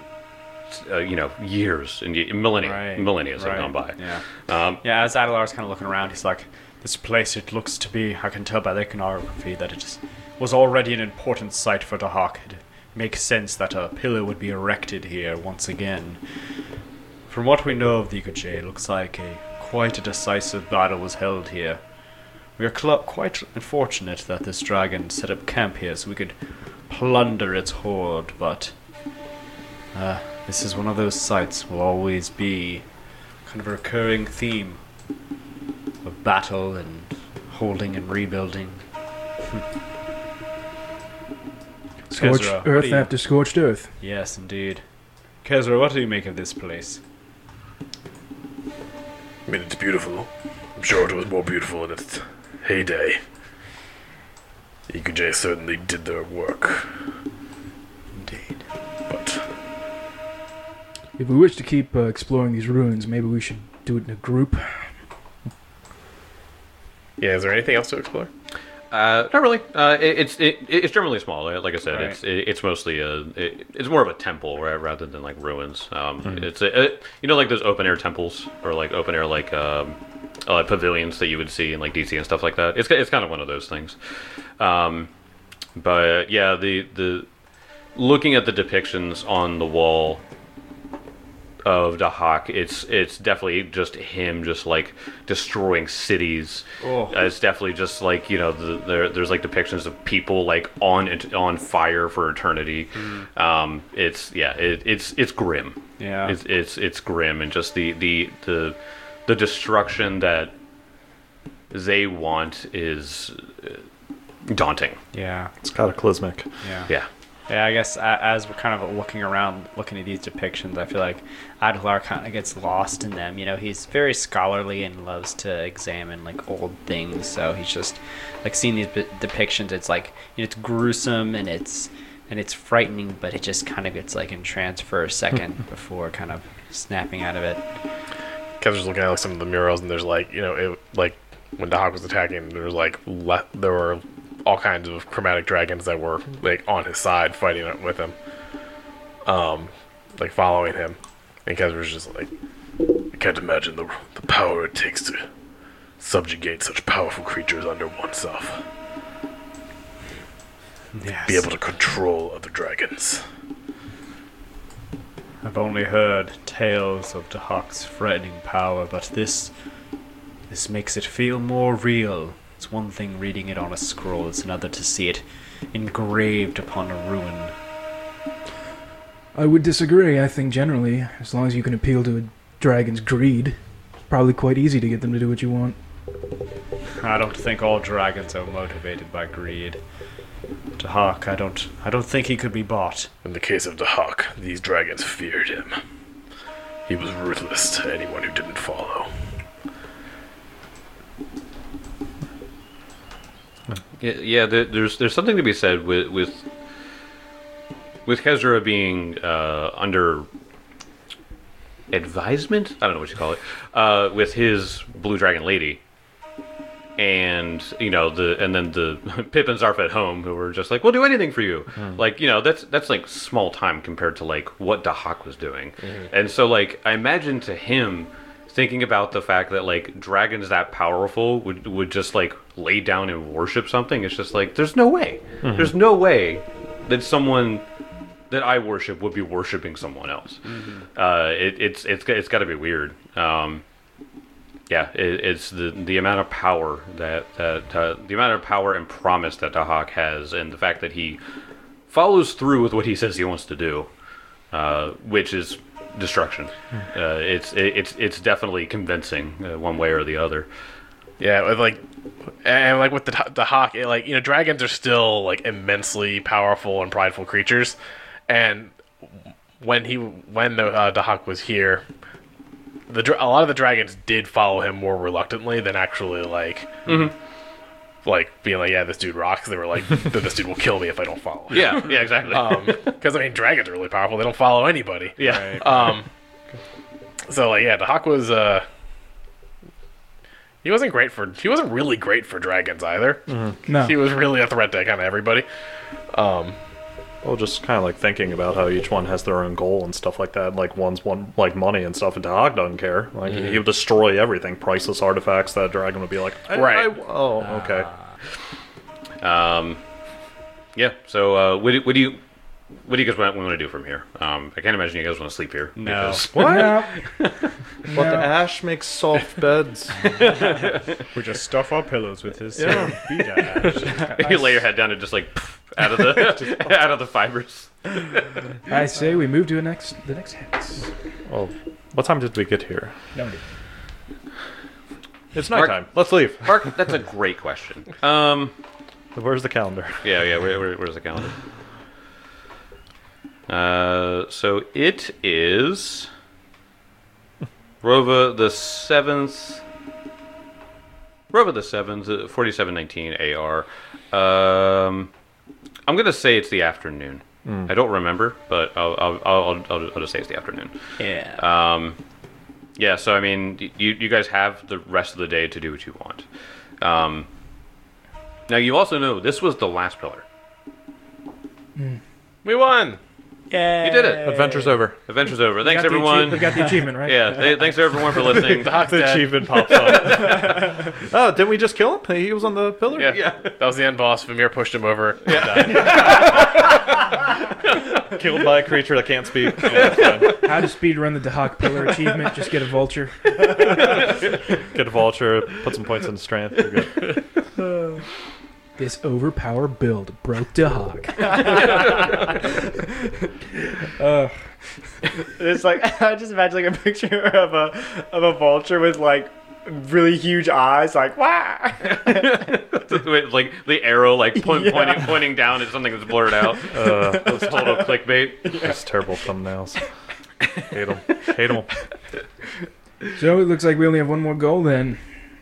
years and millennia have gone by. Yeah. Yeah, as Adelar's kind of looking around, he's like, this place, it looks to be, I can tell by the iconography that it was already an important site for the hawk. It makes sense that a pillar would be erected here once again. From what we know of the Ikuje, it looks like quite a decisive battle was held here. We are quite unfortunate that this dragon set up camp here so we could plunder its hoard, but this is one of those sites will always be kind of a recurring theme of battle and holding and rebuilding. Scorched Kezra, what earth do you- after scorched earth. Yes, indeed. Kezra, what do you make of this place? I mean, it's beautiful. I'm sure it was more beautiful in its heyday. Ikuje certainly did their work, Indeed. but If we wish to keep exploring these ruins, maybe we should do it in a group. yeah, is there anything else to explore? Not really. It's generally small. Like I said, Right. it's mostly it's more of a temple rather than like ruins. It's like those open air temples or like open air like pavilions that you would see in like DC and stuff like that. It's kind of one of those things. But yeah, the looking at the depictions on the wall of Dahak, it's definitely just him just like destroying cities. It's definitely just like there's like depictions of people like on fire for eternity. It's grim. Yeah. It's grim, and just the destruction that they want is daunting. Yeah. It's cataclysmic. Yeah. Yeah. Yeah, I guess as we're kind of looking around, looking at these depictions, I feel like Adelar kind of gets lost in them. He's very scholarly and loves to examine like old things. So he's just like seeing these depictions. It's like it's gruesome and it's frightening, but it just kind of gets like entranced for a second before kind of snapping out of it. Kevin's looking at like some of the murals, and there's like like when the hawk was attacking, there was like there were all kinds of chromatic dragons that were like on his side fighting with him, like following him, and Kez was just like, I can't imagine the power it takes to subjugate such powerful creatures under oneself. Yes. Be able to control other dragons. I've only heard tales of the hawk's frightening power, but this makes it feel more real. It's one thing reading it on a scroll, it's another to see it engraved upon a ruin. I would disagree. I think generally, as long as you can appeal to a dragon's greed, it's probably quite easy to get them to do what you want. I don't think all dragons are motivated by greed. The hawk, I don't think he could be bought. In the case of the hawk, these dragons feared him. He was ruthless to anyone who didn't follow. Yeah, there's something to be said with Kezra being under advisement. I don't know what you call it. With his Blue Dragon Lady, and then the Pip and Zarf at home, who were just like, we'll do anything for you. Like that's like small time compared to like what Dahak was doing. And so like I imagine to him, thinking about the fact that like dragons that powerful would just like lay down and worship something, it's just like there's no way. There's no way that someone that I worship would be worshiping someone else. It's got to be weird. It's the amount of power that the amount of power and promise that Dahak has, and the fact that he follows through with what he says he wants to do, which is destruction. It's definitely convincing one way or the other. Yeah, with with the Dahak, dragons are still like immensely powerful and prideful creatures, and when the Dahak was here, a lot of the dragons did follow him more reluctantly than actually being like, yeah, this dude rocks. They were like, this dude will kill me if I don't follow him. Yeah, exactly. Because dragons are really powerful. They don't follow anybody. Yeah. Right. Dahak was he wasn't really great for dragons either. No. He was really a threat to kind of everybody. Well, just kind of like thinking about how each one has their own goal and stuff like that. Like one's one like money and stuff, and Dahak doesn't care. Like he would destroy everything, priceless artifacts. That dragon would be like, okay. Yeah. So what do you guys want to do from here? I can't imagine you guys want to sleep here. No. because- What? No. But the ash makes soft beds. We just stuff our pillows with his Yeah. beat ash. you lay your head down and just like out of the out of the fibers. I say we move to the next hex. Well, what time did we get here? No. It's Mark- nighttime. Let's leave. Mark, that's a great question. Where's the calendar? Yeah. Where's the calendar? So it is Rova the 7th. 4719 AR. I'm gonna say it's the afternoon. I don't remember, but I'll just say it's the afternoon. Yeah. Yeah. So I mean, you guys have the rest of the day to do what you want. Now you also know this was the last pillar. We won. Yeah. You did it. Adventure's over. Adventure's over. Thanks We everyone. got the achievement, right? Yeah. Thanks everyone for listening. Dahak's The dead. achievement pops up. Oh, didn't we just kill him? He was on the pillar? Yeah. That was the end boss. Vamir pushed him over. Killed by a creature that can't speak. Yeah, fine. How to speed run the Dahak Pillar achievement? Just get a vulture. Get a vulture, put some points in strength. You're good. This overpowered build broke Dahak. It's like I just imagine like a picture of a vulture with like really huge eyes, like wow. With, like the arrow, like pointing down at something that's blurred out. That's total clickbait. Those terrible thumbnails. Hate them. So it looks like we only have one more goal then.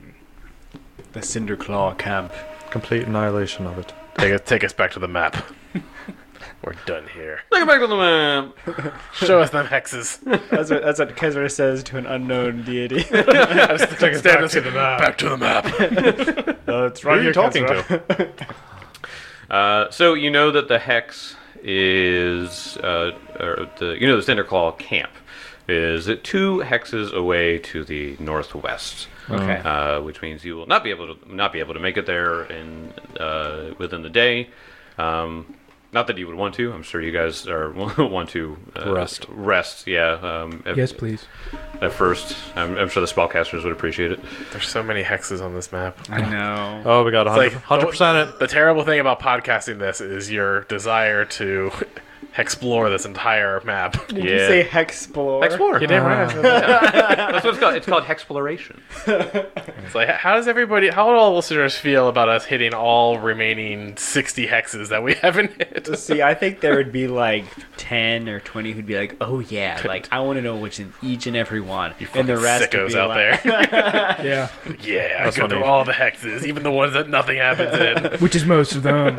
The Cinderclaw camp. Complete annihilation of it. Take us back to the map. We're done here. Take it back to the map. Show us them hexes. That's what Kezra says to an unknown deity. Take us back to the map. Back to the map. It's Who right are you here, talking Kezra. to? So you know that the hex is the Cinderclaw camp is 2 hexes away to the northwest. Okay. Which means you will not be able to make it there in within the day. Not that you would want to. I'm sure you guys want to Rest. Rest, yeah. Yes, please. At first, I'm sure the spellcasters would appreciate it. There's so many hexes on this map. I know. Oh, we got 100%, like- 100% it. The terrible thing about podcasting this is your desire to explore this entire map. Did you say Hexplore? Explore. You damn right. That's what it's called. It's called hexploration. It's like, how do all listeners feel about us hitting all remaining 60 hexes that we haven't hit? See, I think there would be like 10 or 20 who'd be like, "Oh yeah, like I want to know which in each and every one," and the rest would sickos be out like, there. Yeah. Yeah, I That's go through funny. all the hexes, even the ones that nothing happens in. Which is most of them.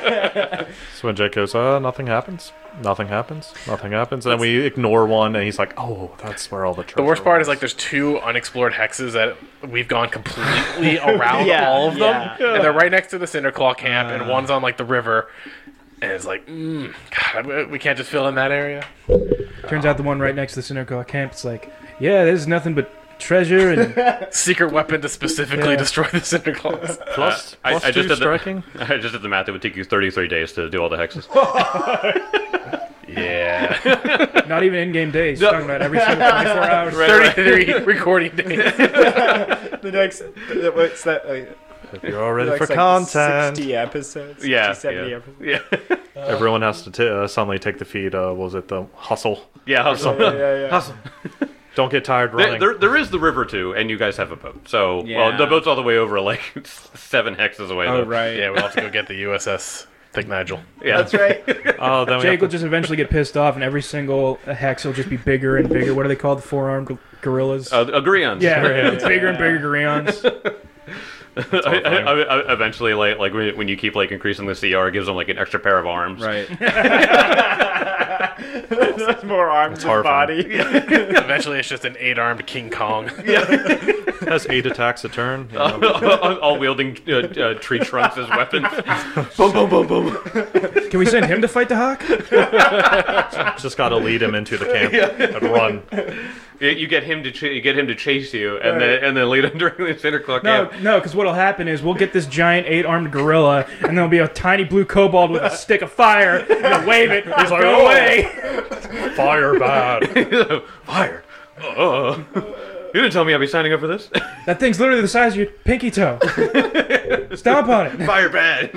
So when Jake goes, nothing happens. Nothing happens. Nothing happens. And then we ignore one, and he's like, oh, that's where all the treasure The worst part is was. like there's 2 unexplored hexes that we've gone completely around Yeah, all of them, yeah. and they're right next to the Cinderclaw camp, and one's on like the river, and it's like, God, we can't just fill in that area. Turns out the one right next to the Cinderclaw camp, it's like, yeah, there's nothing but treasure and Secret weapon to specifically Yeah. destroy the Cinderclaws. Plus, I plus just 2 did the- striking. I just did the math. It would take you 33 days to do all the hexes. Yeah. Not even in-game days. He's talking about every single 24 hours. 33 recording days. The next, what's that? If you're all ready Like, for like content. 60 episodes. 60, Yeah, 70 yeah. episodes. Yeah. Everyone has to suddenly take the feed. What was it the hustle? Yeah, hustle. Yeah. Hustle. Don't get tired running. There is the river too, and you guys have a boat. So, well, Yeah. the boat's all the way over, like 7 hexes away. Oh, though. right. Yeah, we'll have to go get the USS Thick Nigel. Yeah, That's right. Oh, then we Jake have will to, just eventually get pissed off, and every single hex will just be bigger and bigger. What are they called? The four-armed gorillas? Agreons. Yeah, it's bigger and bigger Gurions. Eventually, like when you keep like increasing the CR, it gives them like an extra pair of arms. Right. There's more arms than horrifying. body. Eventually, it's just an 8-armed King Kong. has 8 attacks a turn. You know? All wielding tree trunks as weapons. Boom, boom, boom, boom. Can we send him to fight the Hawk? Just got to lead him into the camp and run. You get him to chase you, and then lead him during the center clock. No, because what'll happen is we'll get this giant 8-armed gorilla, and there'll be a tiny blue kobold with a stick of fire, and he'll wave it. He's like, "Go away!" Fire bad. Fire. You didn't tell me I'd be signing up for this. That thing's literally the size of your pinky toe. Stomp on it. Fire bad.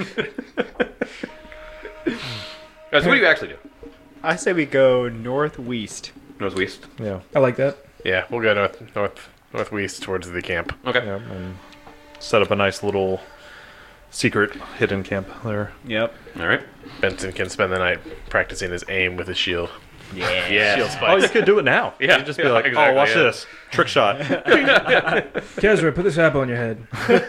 So what do you actually do? I say we go northwest. Northwest. Yeah. I like that. Yeah, we'll go northwest towards the camp. Okay. Yeah. And set up a nice little secret hidden camp there. Yep. All right. Benson can spend the night practicing his aim with his shield. Yeah. Yeah. Shield Oh, you spikes. could do it now. Yeah, You just be yeah, like, exactly, oh, watch yeah. this. Trick shot. Kezra, put this apple on your head.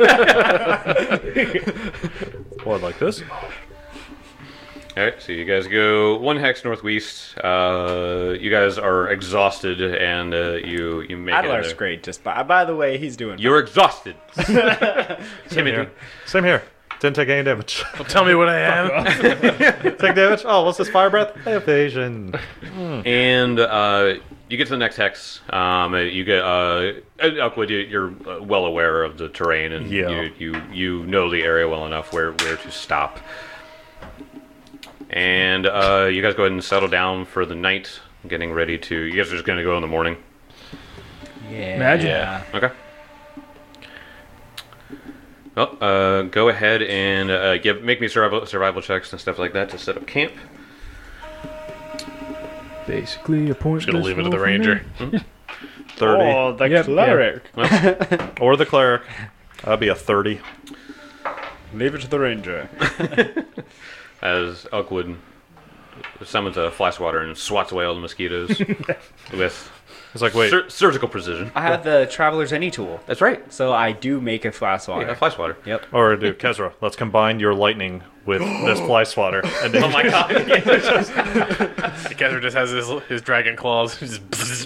What, like this? All right. So you guys go 1 hex northwest. You guys are exhausted, and you make it in Adler's there. great. Just by the way, he's doing. You're exhausted. Same here. Same here. Didn't take any damage. Well, tell me what I am. Take damage? Oh, what's this fire breath? Evasion. And you get to the next hex. You get Elkwood. You're well aware of the terrain, and Yeah. you know the area well enough where to stop. And you guys go ahead and settle down for the night. Getting ready to. You guys are just going to go in the morning. Yeah. Imagine. Yeah. Okay. Well, go ahead and make me survival checks and stuff like that to set up camp. Basically, a point. Just gonna leave it to the ranger. 30. Oh, the Yep, cleric. Or the cleric. That'd be a 30. Leave it to the ranger. As Elkwood summons a fly swatter and swats away all the mosquitoes with It's like, wait. surgical precision. I have the Traveler's Any tool, That's right. so I do make a fly swatter. Yeah, fly swatter. Yep. Or do Kezra, let's combine your lightning with this fly swatter. And then Oh my god. Kezra just has his dragon claws. Just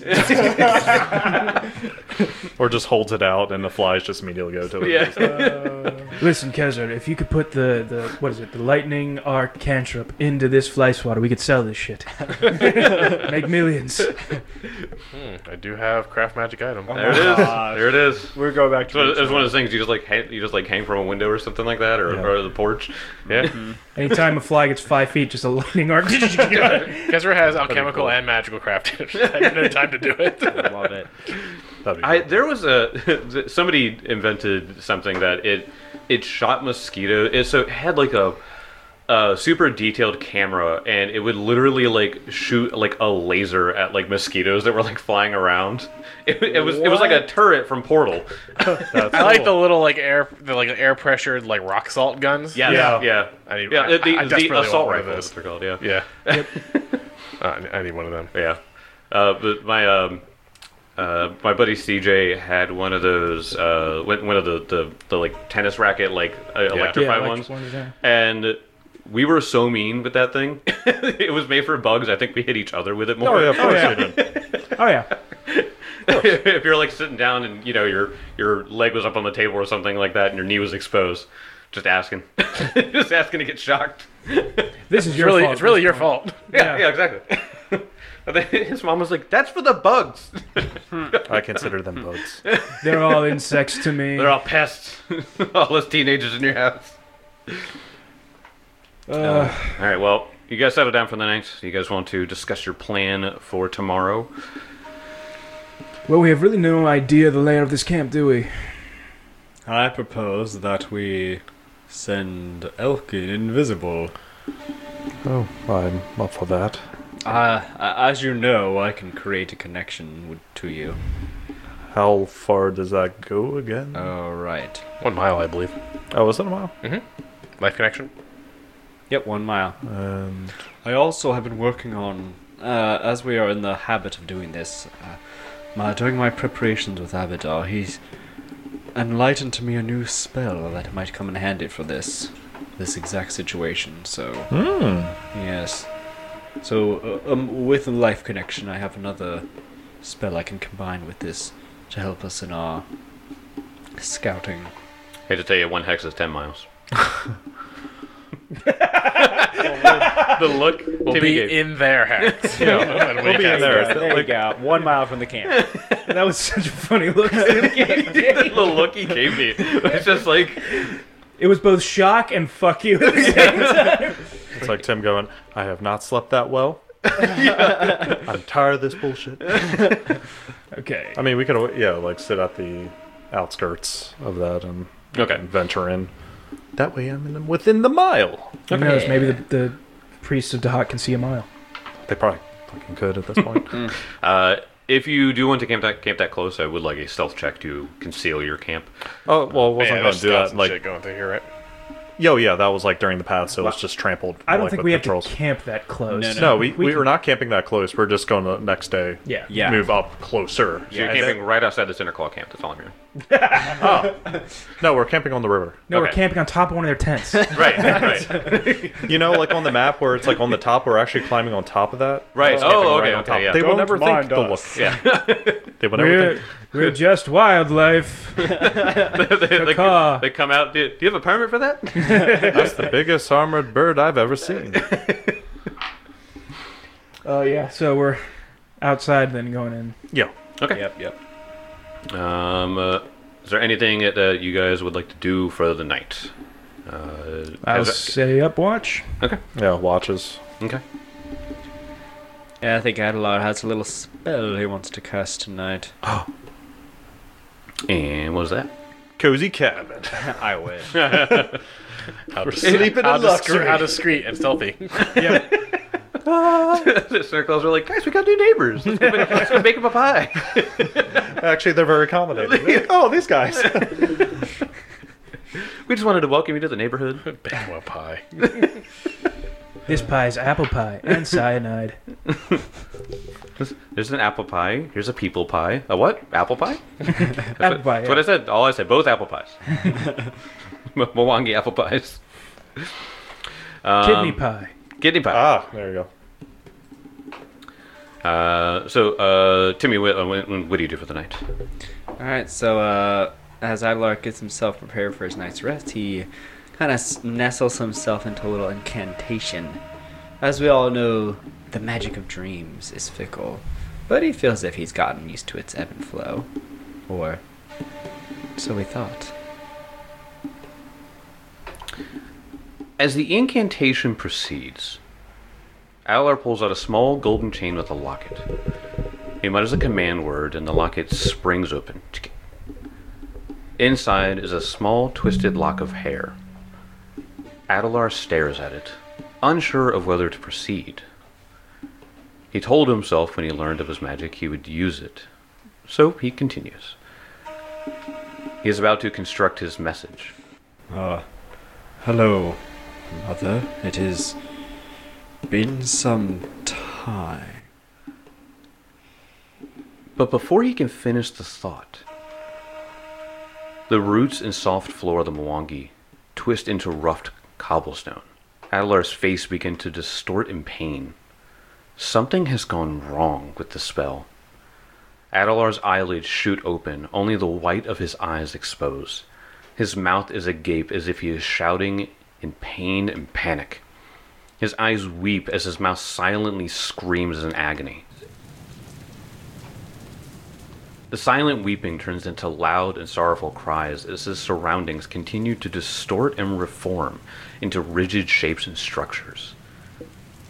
or just holds it out and the flies just immediately go to it. Yeah. Listen, Kezra, if you could put the what is it, the lightning arc cantrip into this fly swatter, we could sell this shit. Make millions. I do have craft magic item. There it is. gosh. There it is. We'll go back to. So it's one of those things you just like hang from a window or something like that, or the porch. Yeah. Anytime a fly gets 5 feet, just a lightning arc. Kezra has alchemical cool. and magical crafting. I have no time to do it. I love it. That'd be cool. There was somebody invented something that it shot mosquito. So it had like a super detailed camera, and it would literally like shoot like a laser at like mosquitoes that were like flying around. It was like a turret from Portal. I like the little like air pressured like rock salt guns. Yeah. I need. Yeah, I the desperately assault want one of rifles, those. they're called. Yeah. Yeah. I need one of them. Yeah. But my buddy CJ had one of those one of the like tennis racket like electrified ones, and we were so mean with that thing. It was made for bugs. I think we hit each other with it more. Oh, yeah, of course they did. Oh yeah. If you're like sitting down and your leg was up on the table or something like that and your knee was exposed, just asking to get shocked. This is your fault. It's really your fault. Yeah, exactly. And then his mom was like, "That's for the bugs. I consider them bugs. They're all insects to me. They're all pests. All those teenagers in your house." All right. Well, you guys settle down for the night? You guys want to discuss your plan for tomorrow? Well, we have really no idea the layout of this camp, do we? I propose that we send Elkin invisible. Oh, I'm up for that. As you know, I can create a connection to you. How far does that go again? All right. 1 mile, I believe. Oh, was it a mile? Life connection. Yep, 1 mile. And I also have been working on, as we are in the habit of doing this, during my preparations with Abadar, he's enlightened to me a new spell that might come in handy for this exact situation. So, yes. So, with the life connection, I have another spell I can combine with this to help us in our scouting. Hate to tell you, 1 hex is 10 miles. The look We'll Timmy be gave. in their hex. We'll be in there. There you go. 1 mile from the camp. That was such a funny look. The look he gave me. It's just like, It was both shock and fuck you at the same time. it's like Tim going, I have not slept that well. I'm tired of this bullshit. Okay. I mean, we could, like, sit at the outskirts of that and okay. venture in. That way I'm within the mile. Who knows? Maybe the priests of Dahak can see a mile. They probably fucking could at this point. If you do want to camp that close, I would like a stealth check to conceal your camp. Oh, well, wasn't going there's to do that. some Like, shit going through here, right? yeah, that was like during the path, so it was just trampled. I don't like, think with we have patrols. to camp that close. No, we can- were not camping that close. We're just going the next day. Yeah. Yeah. Move up closer. So you're camping right outside the Center Claw camp. That's all I'm hearing. No, we're camping on the river. No, we're Okay. camping on top of one of their tents. Right. You know, like on the map where it's like on the top, we're actually climbing on top of that. Right. Camping Oh, right okay, on top. okay, yeah. They will Don't never think mind to us. look. Yeah. They will never think. We're just wildlife. they Caw. come out. Do you have a permit for that? That's the biggest armored bird I've ever seen. Oh, yeah. So we're outside then going in. Yeah. Okay. Yep. Is there anything that you guys would like to do for the night? I'll say up watch. Okay. Yeah, watches. Okay. Yeah, I think Adelar has a little spell he wants to cast tonight. And what was that? Cozy cabin. I wish. How sleeping in luxury. How discreet and stealthy. The Santa Claus were like, guys, we got new neighbors. Let's go bake them a pie. Actually, they're very accommodating. Oh, these guys. We just wanted to welcome you to the neighborhood. Bake them a pie. This pie is apple pie and cyanide. There's an apple pie. Here's a people pie. A what? Apple pie? Apple pie. That's what I said. All I said. Both apple pies. Mwangi apple pies. Kidney pie. Kidney pie. Ah, there you go. So, Timmy, what do you do for the night? Alright, so as Adelar gets himself prepared for his night's rest, he kind of nestles himself into a little incantation. As we all know, the magic of dreams is fickle, but he feels as if he's gotten used to its ebb and flow. Or so we thought. As the incantation proceeds, Alar pulls out a small golden chain with a locket. He mutters a command word, and the locket springs open. Inside is a small, twisted lock of hair. Adelar stares at it, unsure of whether to proceed. He told himself when he learned of his magic he would use it, so he continues. He is about to construct his message. Hello, Mother. It has been some time. But before he can finish the thought, the roots and soft floor of the Mwangi twist into rough cobblestone. Adelar's face begins to distort in pain. Something has gone wrong with the spell. Adelar's eyelids shoot open, only the white of his eyes exposed. His mouth is agape as if he is shouting in pain and panic. His eyes weep as his mouth silently screams in agony. The silent weeping turns into loud and sorrowful cries as his surroundings continue to distort and reform into rigid shapes and structures.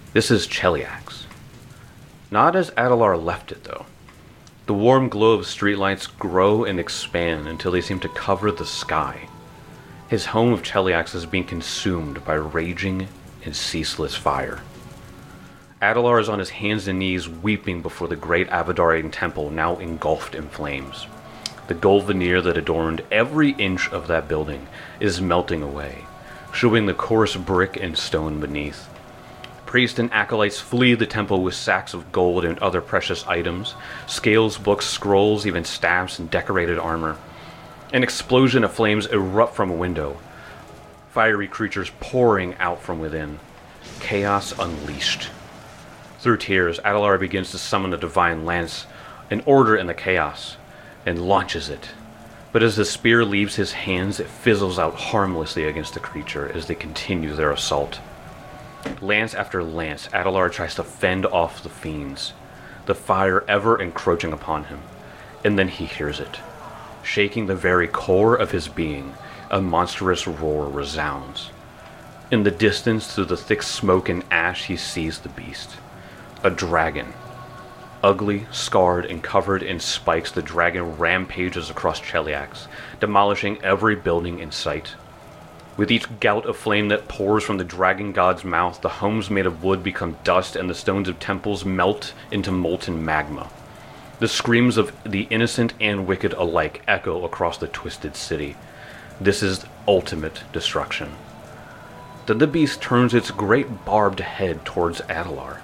This is Cheliax. Not as Adelar left it, though. The warm glow of streetlights grow and expand until they seem to cover the sky. His home of Cheliax is being consumed by raging and ceaseless fire. Adelar is on his hands and knees weeping before the great Avidarian temple now engulfed in flames. The gold veneer that adorned every inch of that building is melting away, showing the coarse brick and stone beneath. Priests and acolytes flee the temple with sacks of gold and other precious items, scales, books, scrolls, even staffs and decorated armor. An explosion of flames erupt from a window, fiery creatures pouring out from within. Chaos unleashed. Through tears, Adelar begins to summon the divine lance, an order in the chaos, and launches it. But as the spear leaves his hands, it fizzles out harmlessly against the creature as they continue their assault. Lance after lance, Adelar tries to fend off the fiends, the fire ever encroaching upon him, and then he hears it. Shaking the very core of his being, a monstrous roar resounds. In the distance, through the thick smoke and ash, he sees the beast. A dragon. Ugly, scarred, and covered in spikes, the dragon rampages across Cheliax, demolishing every building in sight. With each gout of flame that pours from the dragon god's mouth, the homes made of wood become dust and the stones of temples melt into molten magma. The screams of the innocent and wicked alike echo across the twisted city. This is ultimate destruction. Then the beast turns its great barbed head towards Adelar.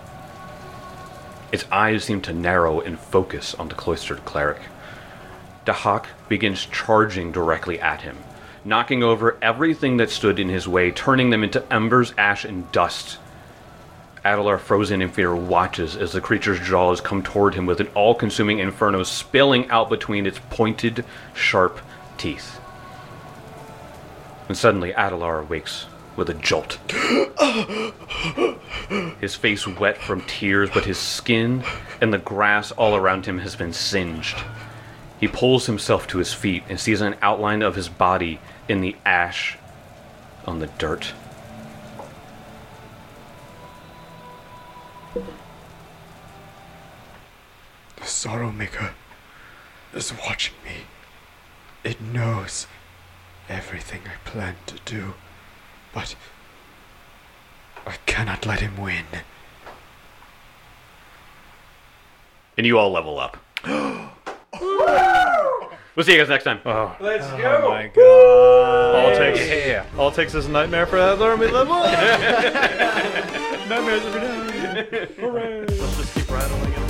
Its eyes seem to narrow and focus on the cloistered cleric. Dahak begins charging directly at him, knocking over everything that stood in his way, turning them into embers, ash, and dust. Adelar, frozen in fear, watches as the creature's jaws come toward him with an all-consuming inferno spilling out between its pointed, sharp teeth. And suddenly Adelar awakes with a jolt. His face wet from tears, but his skin and the grass all around him has been singed. He pulls himself to his feet and sees an outline of his body in the ash on the dirt. The Sorrow Maker is watching me. It knows everything I plan to do, but I cannot let him win. And you all level up. We'll see you guys next time. Let's go. Oh my god. All it takes is a nightmare for that army level. Nightmares every day. Hooray. Let's just keep rattling it.